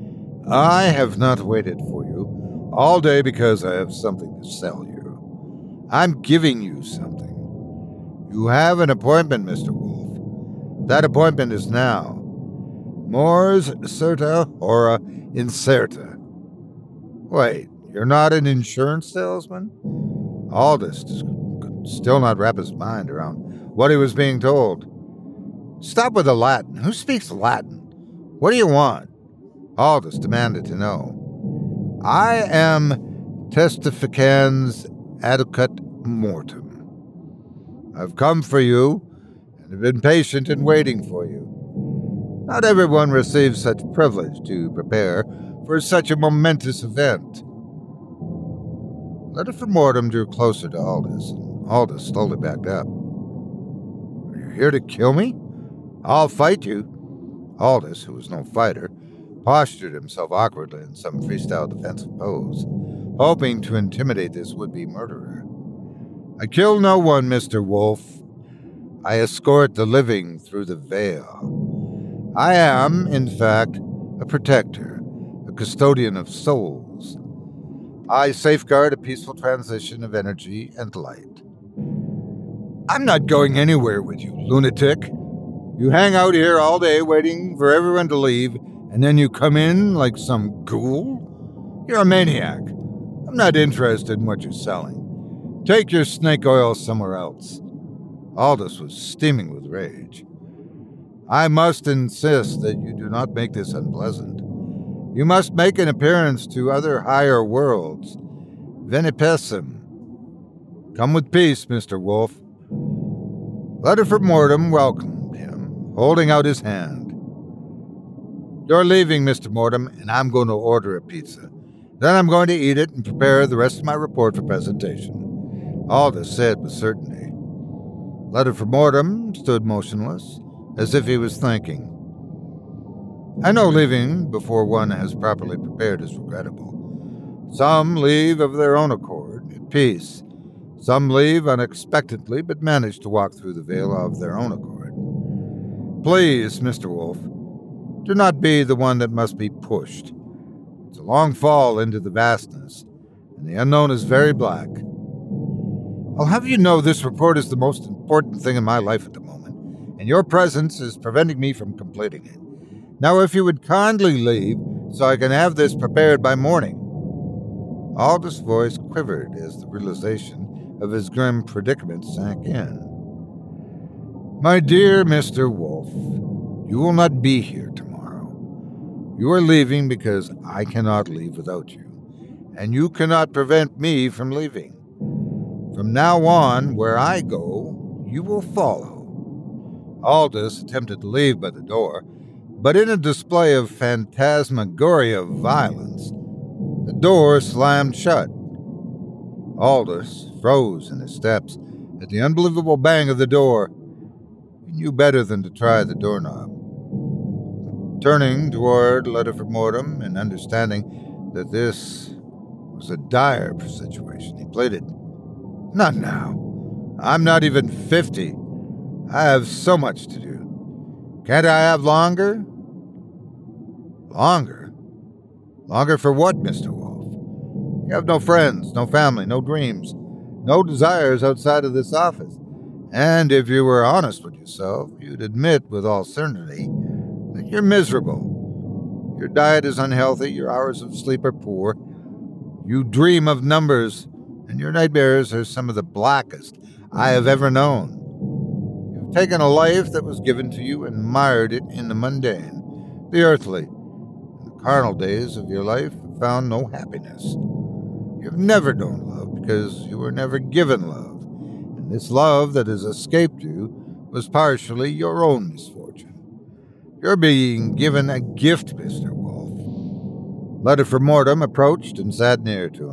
"I have not waited for you all day because I have something to sell you. I'm giving you something. You have an appointment, Mr. Wolf. That appointment is now. Mors certa ora incerta." "Wait, you're not an insurance salesman?" Aldous could still not wrap his mind around what he was being told. "Stop with the Latin. Who speaks Latin? What do you want?" Aldous demanded to know. "I am testificans aducat mortem. I've come for you, and have been patient in waiting for you. Not everyone receives such privilege to prepare for such a momentous event." Letter for Mortem drew closer to Aldous, and Aldous slowly backed up. "Are you here to kill me? I'll fight you." Aldous, who was no fighter, postured himself awkwardly in some freestyle defensive pose, hoping to intimidate this would-be murderer. "I kill no one, Mr. Wolf. I escort the living through the veil. I am, in fact, a protector, a custodian of souls. I safeguard a peaceful transition of energy and light." "I'm not going anywhere with you, lunatic. You hang out here all day waiting for everyone to leave, and then you come in like some ghoul? You're a maniac. I'm not interested in what you're selling. Take your snake oil somewhere else." Aldous was steaming with rage. "I must insist that you do not make this unpleasant. You must make an appearance to other higher worlds. Veni pacem. Come with peace, Mr. Wolf." Letter for Mortem welcomed him, holding out his hand. "You're leaving, Mr. Mortem, and I'm going to order a pizza. Then I'm going to eat it and prepare the rest of my report for presentation," Aldous said with certainty. Letter for Mortem stood motionless, as if he was thinking. "I know leaving before one has properly prepared is regrettable. Some leave of their own accord, at peace. Some leave unexpectedly, but manage to walk through the veil of their own accord. Please, Mr. Wolf, do not be the one that must be pushed. It's a long fall into the vastness, and the unknown is very black. I'll have you know this report is the most important thing in my life at the moment, and your presence is preventing me from completing it. Now, if you would kindly leave so I can have this prepared by morning. Aldous' voice quivered as the realization of his grim predicament sank in. My dear Mr. Wolf, you will not be here tomorrow. You are leaving because I cannot leave without you, and you cannot prevent me from leaving. From now on, where I go, you will follow. Aldous attempted to leave by the door, but in a display of phantasmagoria violence, the door slammed shut. Aldous froze in his steps at the unbelievable bang of the door. He knew better than to try the doorknob. Turning toward Letterford Mortem and understanding that this was a dire situation, he pleaded, Not now. I'm not even 50. I have so much to do. Can't I have longer? Longer? Longer for what, Mr. Wolf? You have no friends, no family, no dreams, no desires outside of this office. And if you were honest with yourself, you'd admit with all certainty that you're miserable. Your diet is unhealthy, your hours of sleep are poor. You dream of numbers, and your nightmares are some of the blackest I have ever known. You've taken a life that was given to you and mired it in the mundane, the earthly. In the carnal days of your life have found no happiness. You've never known love because you were never given love. And this love that has escaped you was partially your own misfortune. You're being given a gift, Mr. Wolf. Letterford Mortem approached and sat near to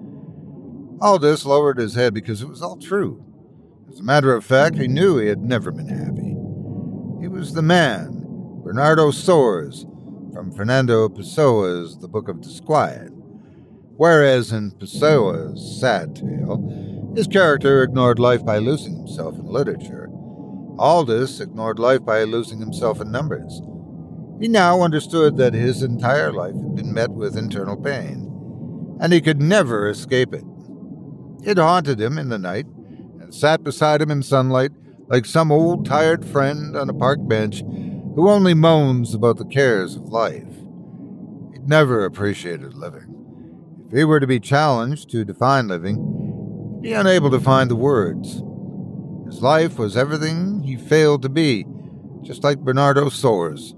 him. Aldous lowered his head because it was all true. As a matter of fact, he knew he had never been happy. He was the man, Bernardo Soares, from Fernando Pessoa's The Book of Disquiet. Whereas in Pessoa's sad tale, his character ignored life by losing himself in literature, Aldous ignored life by losing himself in numbers. He now understood that his entire life had been met with internal pain, and he could never escape it. It haunted him in the night, and sat beside him in sunlight like some old tired friend on a park bench who only moans about the cares of life. He'd never appreciated living. If he were to be challenged to define living, he'd be unable to find the words. His life was everything he failed to be, just like Bernardo Soares.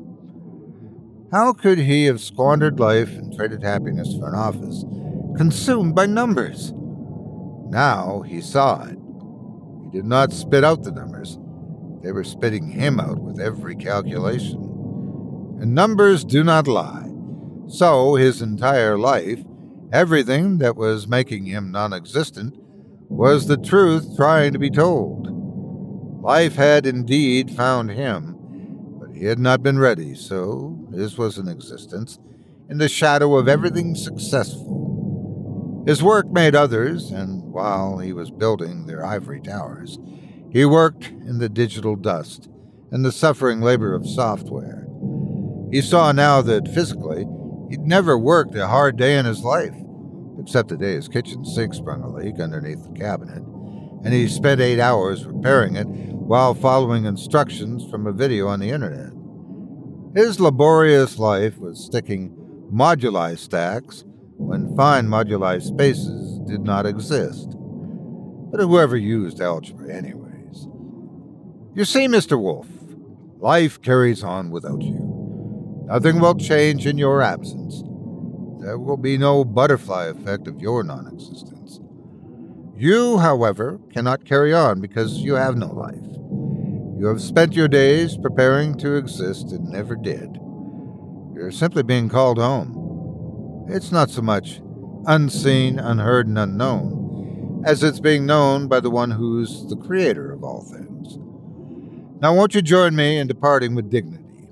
How could he have squandered life and traded happiness for an office, consumed by numbers? Now he saw it. He did not spit out the numbers. They were spitting him out with every calculation. And numbers do not lie. So his entire life, everything that was making him non-existent, was the truth trying to be told. Life had indeed found him, but he had not been ready, so his was an existence in the shadow of everything successful. His work made others, and while he was building their ivory towers, he worked in the digital dust and the suffering labor of software. He saw now that physically he'd never worked a hard day in his life, except the day his kitchen sink sprung a leak underneath the cabinet, and he spent 8 hours repairing it while following instructions from a video on the internet. His laborious life was sticking moduli stacks when fine moduli spaces did not exist. But whoever used algebra anyways? You see, Mr. Wolf, life carries on without you. Nothing will change in your absence. There will be no butterfly effect of your non-existence. You, however, cannot carry on because you have no life. You have spent your days preparing to exist and never did. You're simply being called home. It's not so much unseen, unheard, and unknown, as it's being known by the one who's the creator of all things. Now won't you join me in departing with dignity?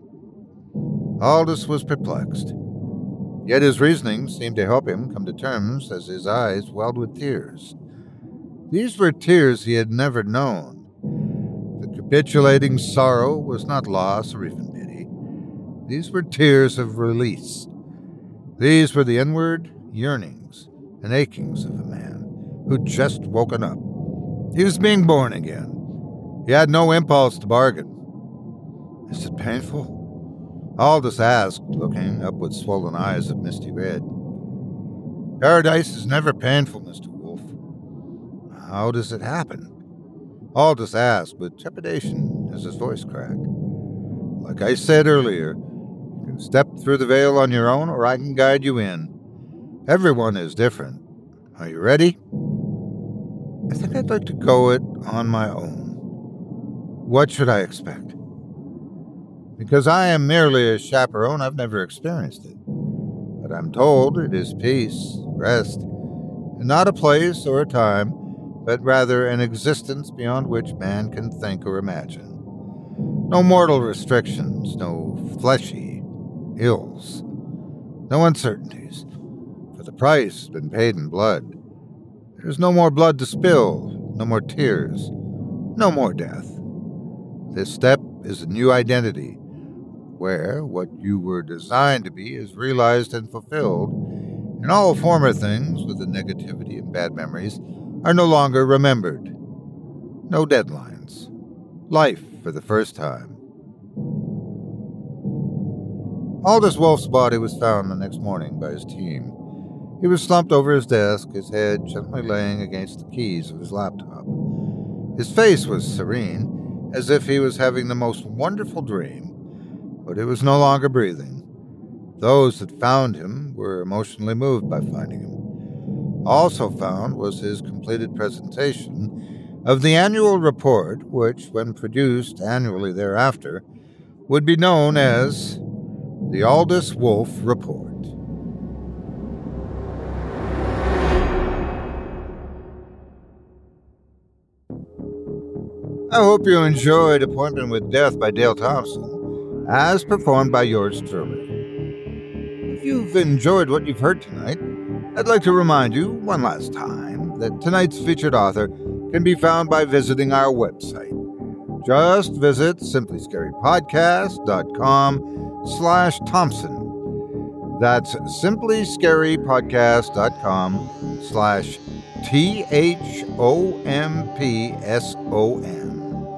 Aldous was perplexed. Yet his reasoning seemed to help him come to terms as his eyes welled with tears. These were tears he had never known. The capitulating sorrow was not loss or even pity. These were tears of release. These were the inward yearnings and achings of a man who'd just woken up. He was being born again. He had no impulse to bargain. "Is it painful?" Aldous asked, looking up with swollen eyes of misty red. "Paradise is never painful, Mr. Wolf." "How does it happen?" Aldous asked with trepidation as his voice cracked. "Like I said earlier, you can step through the veil on your own, or I can guide you in. Everyone is different. Are you ready?" "I think I'd like to go it on my own." "What should I expect?" "Because I am merely a chaperone, I've never experienced it. But I'm told it is peace, rest, and not a place or a time, but rather an existence beyond which man can think or imagine. No mortal restrictions, no fleshy ills, no uncertainties, for the price has been paid in blood. There is no more blood to spill, no more tears, no more death. This step is a new identity, where what you were designed to be is realized and fulfilled, and all former things with the negativity and bad memories are no longer remembered. No deadlines. Life for the first time." Aldous Wolf's body was found the next morning by his team. He was slumped over his desk, his head gently laying against the keys of his laptop. His face was serene, as if he was having the most wonderful dream, but he was no longer breathing. Those that found him were emotionally moved by finding him. Also found was his completed presentation of the annual report, which, when produced annually thereafter, would be known as the Aldous Wolf Report. I hope you enjoyed Appointment with Death by Dale Thompson, as performed by yours truly. If you've enjoyed what you've heard tonight, I'd like to remind you one last time that tonight's featured author can be found by visiting our website. Just visit simplyscarypodcast.com/Thompson. That's simplyscarypodcast.com/THOMPSON.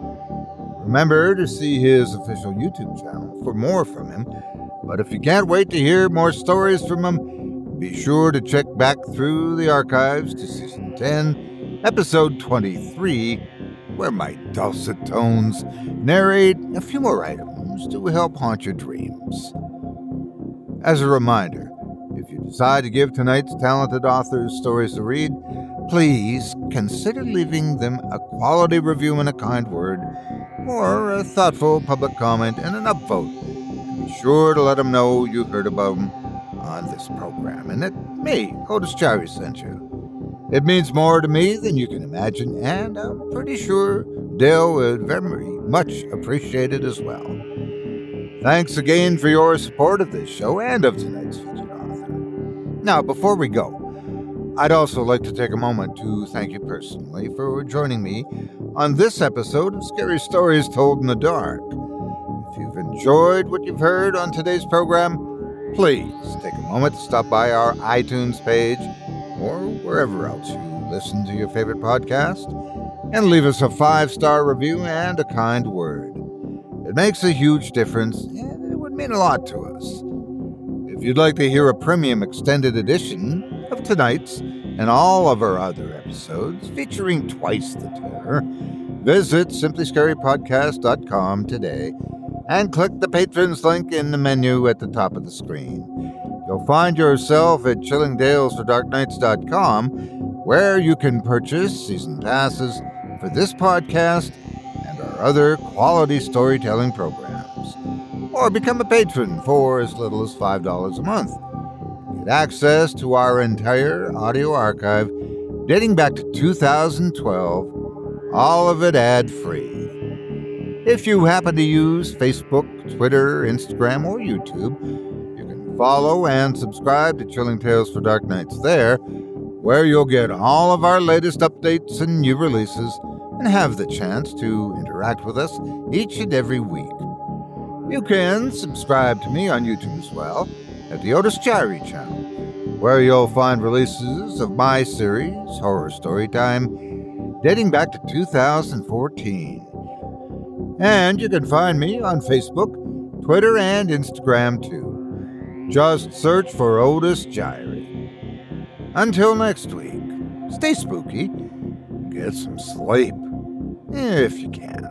Remember to see his official YouTube channel for more from him, but if you can't wait to hear more stories from him, be sure to check back through the archives to Season 10, Episode 23, where my dulcet tones narrate a few more items to help haunt your dreams. As a reminder, if you decide to give tonight's talented authors stories to read, please consider leaving them a quality review and a kind word, or a thoughtful public comment and an upvote. Be sure to let them know you heard about them on this program, and that me, Otis Jairy, sent you. It means more to me than you can imagine, and I'm pretty sure Dale would very much appreciate it as well. Thanks again for your support of this show and of tonight's featured author. Now, before we go, I'd also like to take a moment to thank you personally for joining me on this episode of Scary Stories Told in the Dark. If you've enjoyed what you've heard on today's program, please take a moment to stop by our iTunes page or wherever else you listen to your favorite podcast and leave us a 5-star review and a kind word. It makes a huge difference, and it would mean a lot to us. If you'd like to hear a premium extended edition of tonight's and all of our other episodes featuring twice the terror, visit simplyscarypodcast.com today and click the Patrons link in the menu at the top of the screen. You'll find yourself at chillingdalesfordarknights.com, where you can purchase season passes for this podcast and our other quality storytelling programs, or become a patron for as little as $5 a month. Get access to our entire audio archive dating back to 2012, all of it ad-free. If you happen to use Facebook, Twitter, Instagram, or YouTube, you can follow and subscribe to Chilling Tales for Dark Nights there, where you'll get all of our latest updates and new releases and have the chance to interact with us each and every week. You can subscribe to me on YouTube as well at the Otis Diary channel, where you'll find releases of my series, Horror Storytime, dating back to 2014. And you can find me on Facebook, Twitter, and Instagram too. Just search for Otis Diary. Until next week, stay spooky, get some sleep, if you can.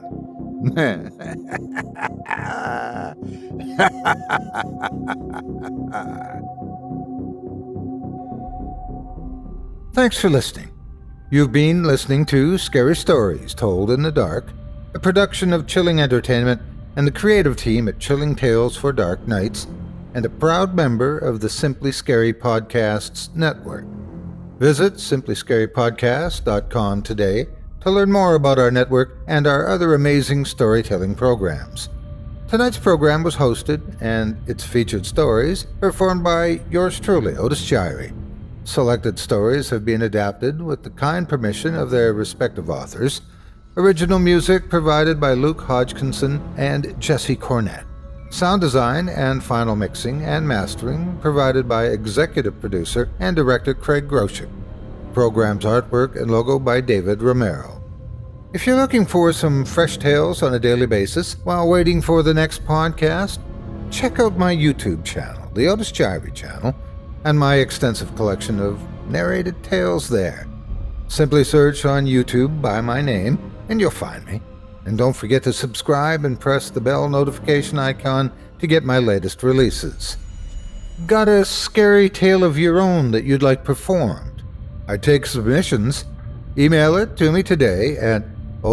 Thanks for listening. You've been listening to Scary Stories Told in the Dark, a production of Chilling Entertainment and the creative team at Chilling Tales for Dark Nights, and a proud member of the Simply Scary Podcasts network. Visit simplyscarypodcast.com today to learn more about our network and our other amazing storytelling programs. Tonight's program was hosted, and its featured stories performed by yours truly, Otis Diary. Selected stories have been adapted with the kind permission of their respective authors. Original music provided by Luke Hodgkinson and Jesse Cornett. Sound design and final mixing and mastering provided by executive producer and director Craig Groshek. Program's artwork and logo by David Romero. If you're looking for some fresh tales on a daily basis while waiting for the next podcast, check out my YouTube channel, the Otis Diary channel, and my extensive collection of narrated tales there. Simply search on YouTube by my name and you'll find me. And don't forget to subscribe and press the bell notification icon to get my latest releases. Got a scary tale of your own that you'd like performed? I take submissions. Email it to me today at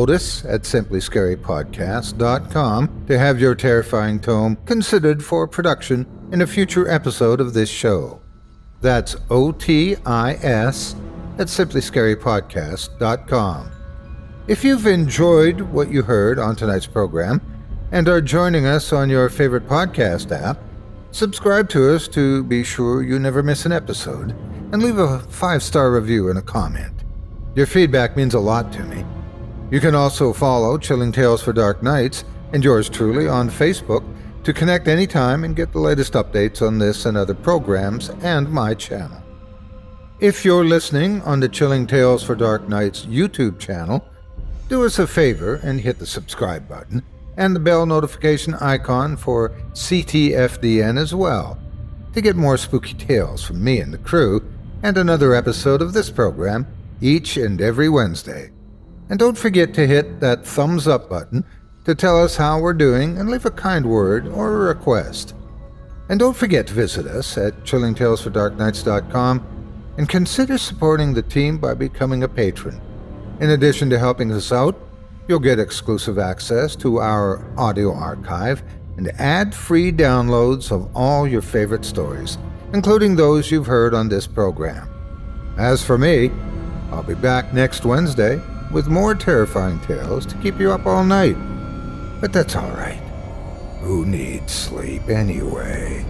otis@simplyscarypodcast.com to have your terrifying tome considered for production in a future episode of this show. That's otis@simplyscarypodcast.com. If you've enjoyed what you heard on tonight's program and are joining us on your favorite podcast app, subscribe to us to be sure you never miss an episode, and leave a 5-star review and a comment. Your feedback means a lot to me. You can also follow Chilling Tales for Dark Nights and yours truly on Facebook to connect anytime and get the latest updates on this and other programs and my channel. If you're listening on the Chilling Tales for Dark Nights YouTube channel, do us a favor and hit the subscribe button and the bell notification icon for CTFDN as well to get more spooky tales from me and the crew and another episode of this program each and every Wednesday. And don't forget to hit that thumbs up button to tell us how we're doing and leave a kind word or a request. And don't forget to visit us at chillingtalesfordarknights.com and consider supporting the team by becoming a patron. In addition to helping us out, you'll get exclusive access to our audio archive and ad-free downloads of all your favorite stories, including those you've heard on this program. As for me, I'll be back next Wednesday with more terrifying tales to keep you up all night. But that's all right. Who needs sleep anyway?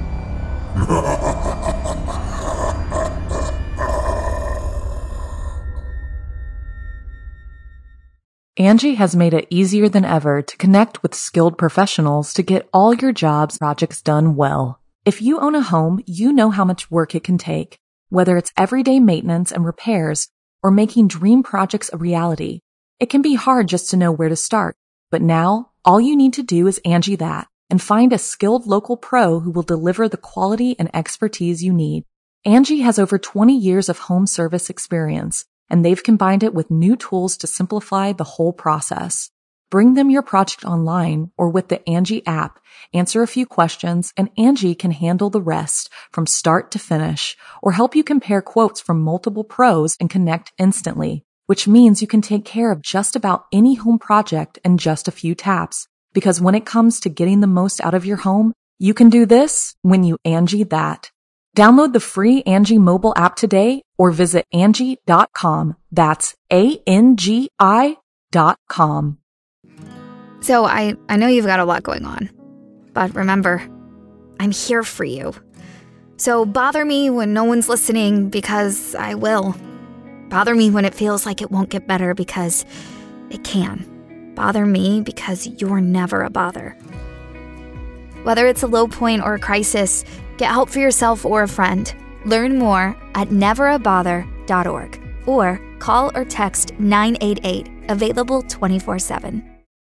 Angie has made it easier than ever to connect with skilled professionals to get all your jobs projects done well. If you own a home, you know how much work it can take, whether it's everyday maintenance and repairs or making dream projects a reality. It can be hard just to know where to start, but now all you need to do is Angie that and find a skilled local pro who will deliver the quality and expertise you need. Angie has over 20 years of home service experience, and they've combined it with new tools to simplify the whole process. Bring them your project online or with the Angie app, answer a few questions, and Angie can handle the rest from start to finish, or help you compare quotes from multiple pros and connect instantly, which means you can take care of just about any home project in just a few taps. Because when it comes to getting the most out of your home, you can do this when you Angie that. Download the free Angie mobile app today or visit Angie.com. That's ANGI.com. So I know you've got a lot going on, but remember, I'm here for you. So bother me when no one's listening because I will. Bother me when it feels like it won't get better because it can bother me because you're never a bother. Whether it's a low point or a crisis, get help for yourself or a friend. Learn more at neverabother.org or call or text 988, available 24/7.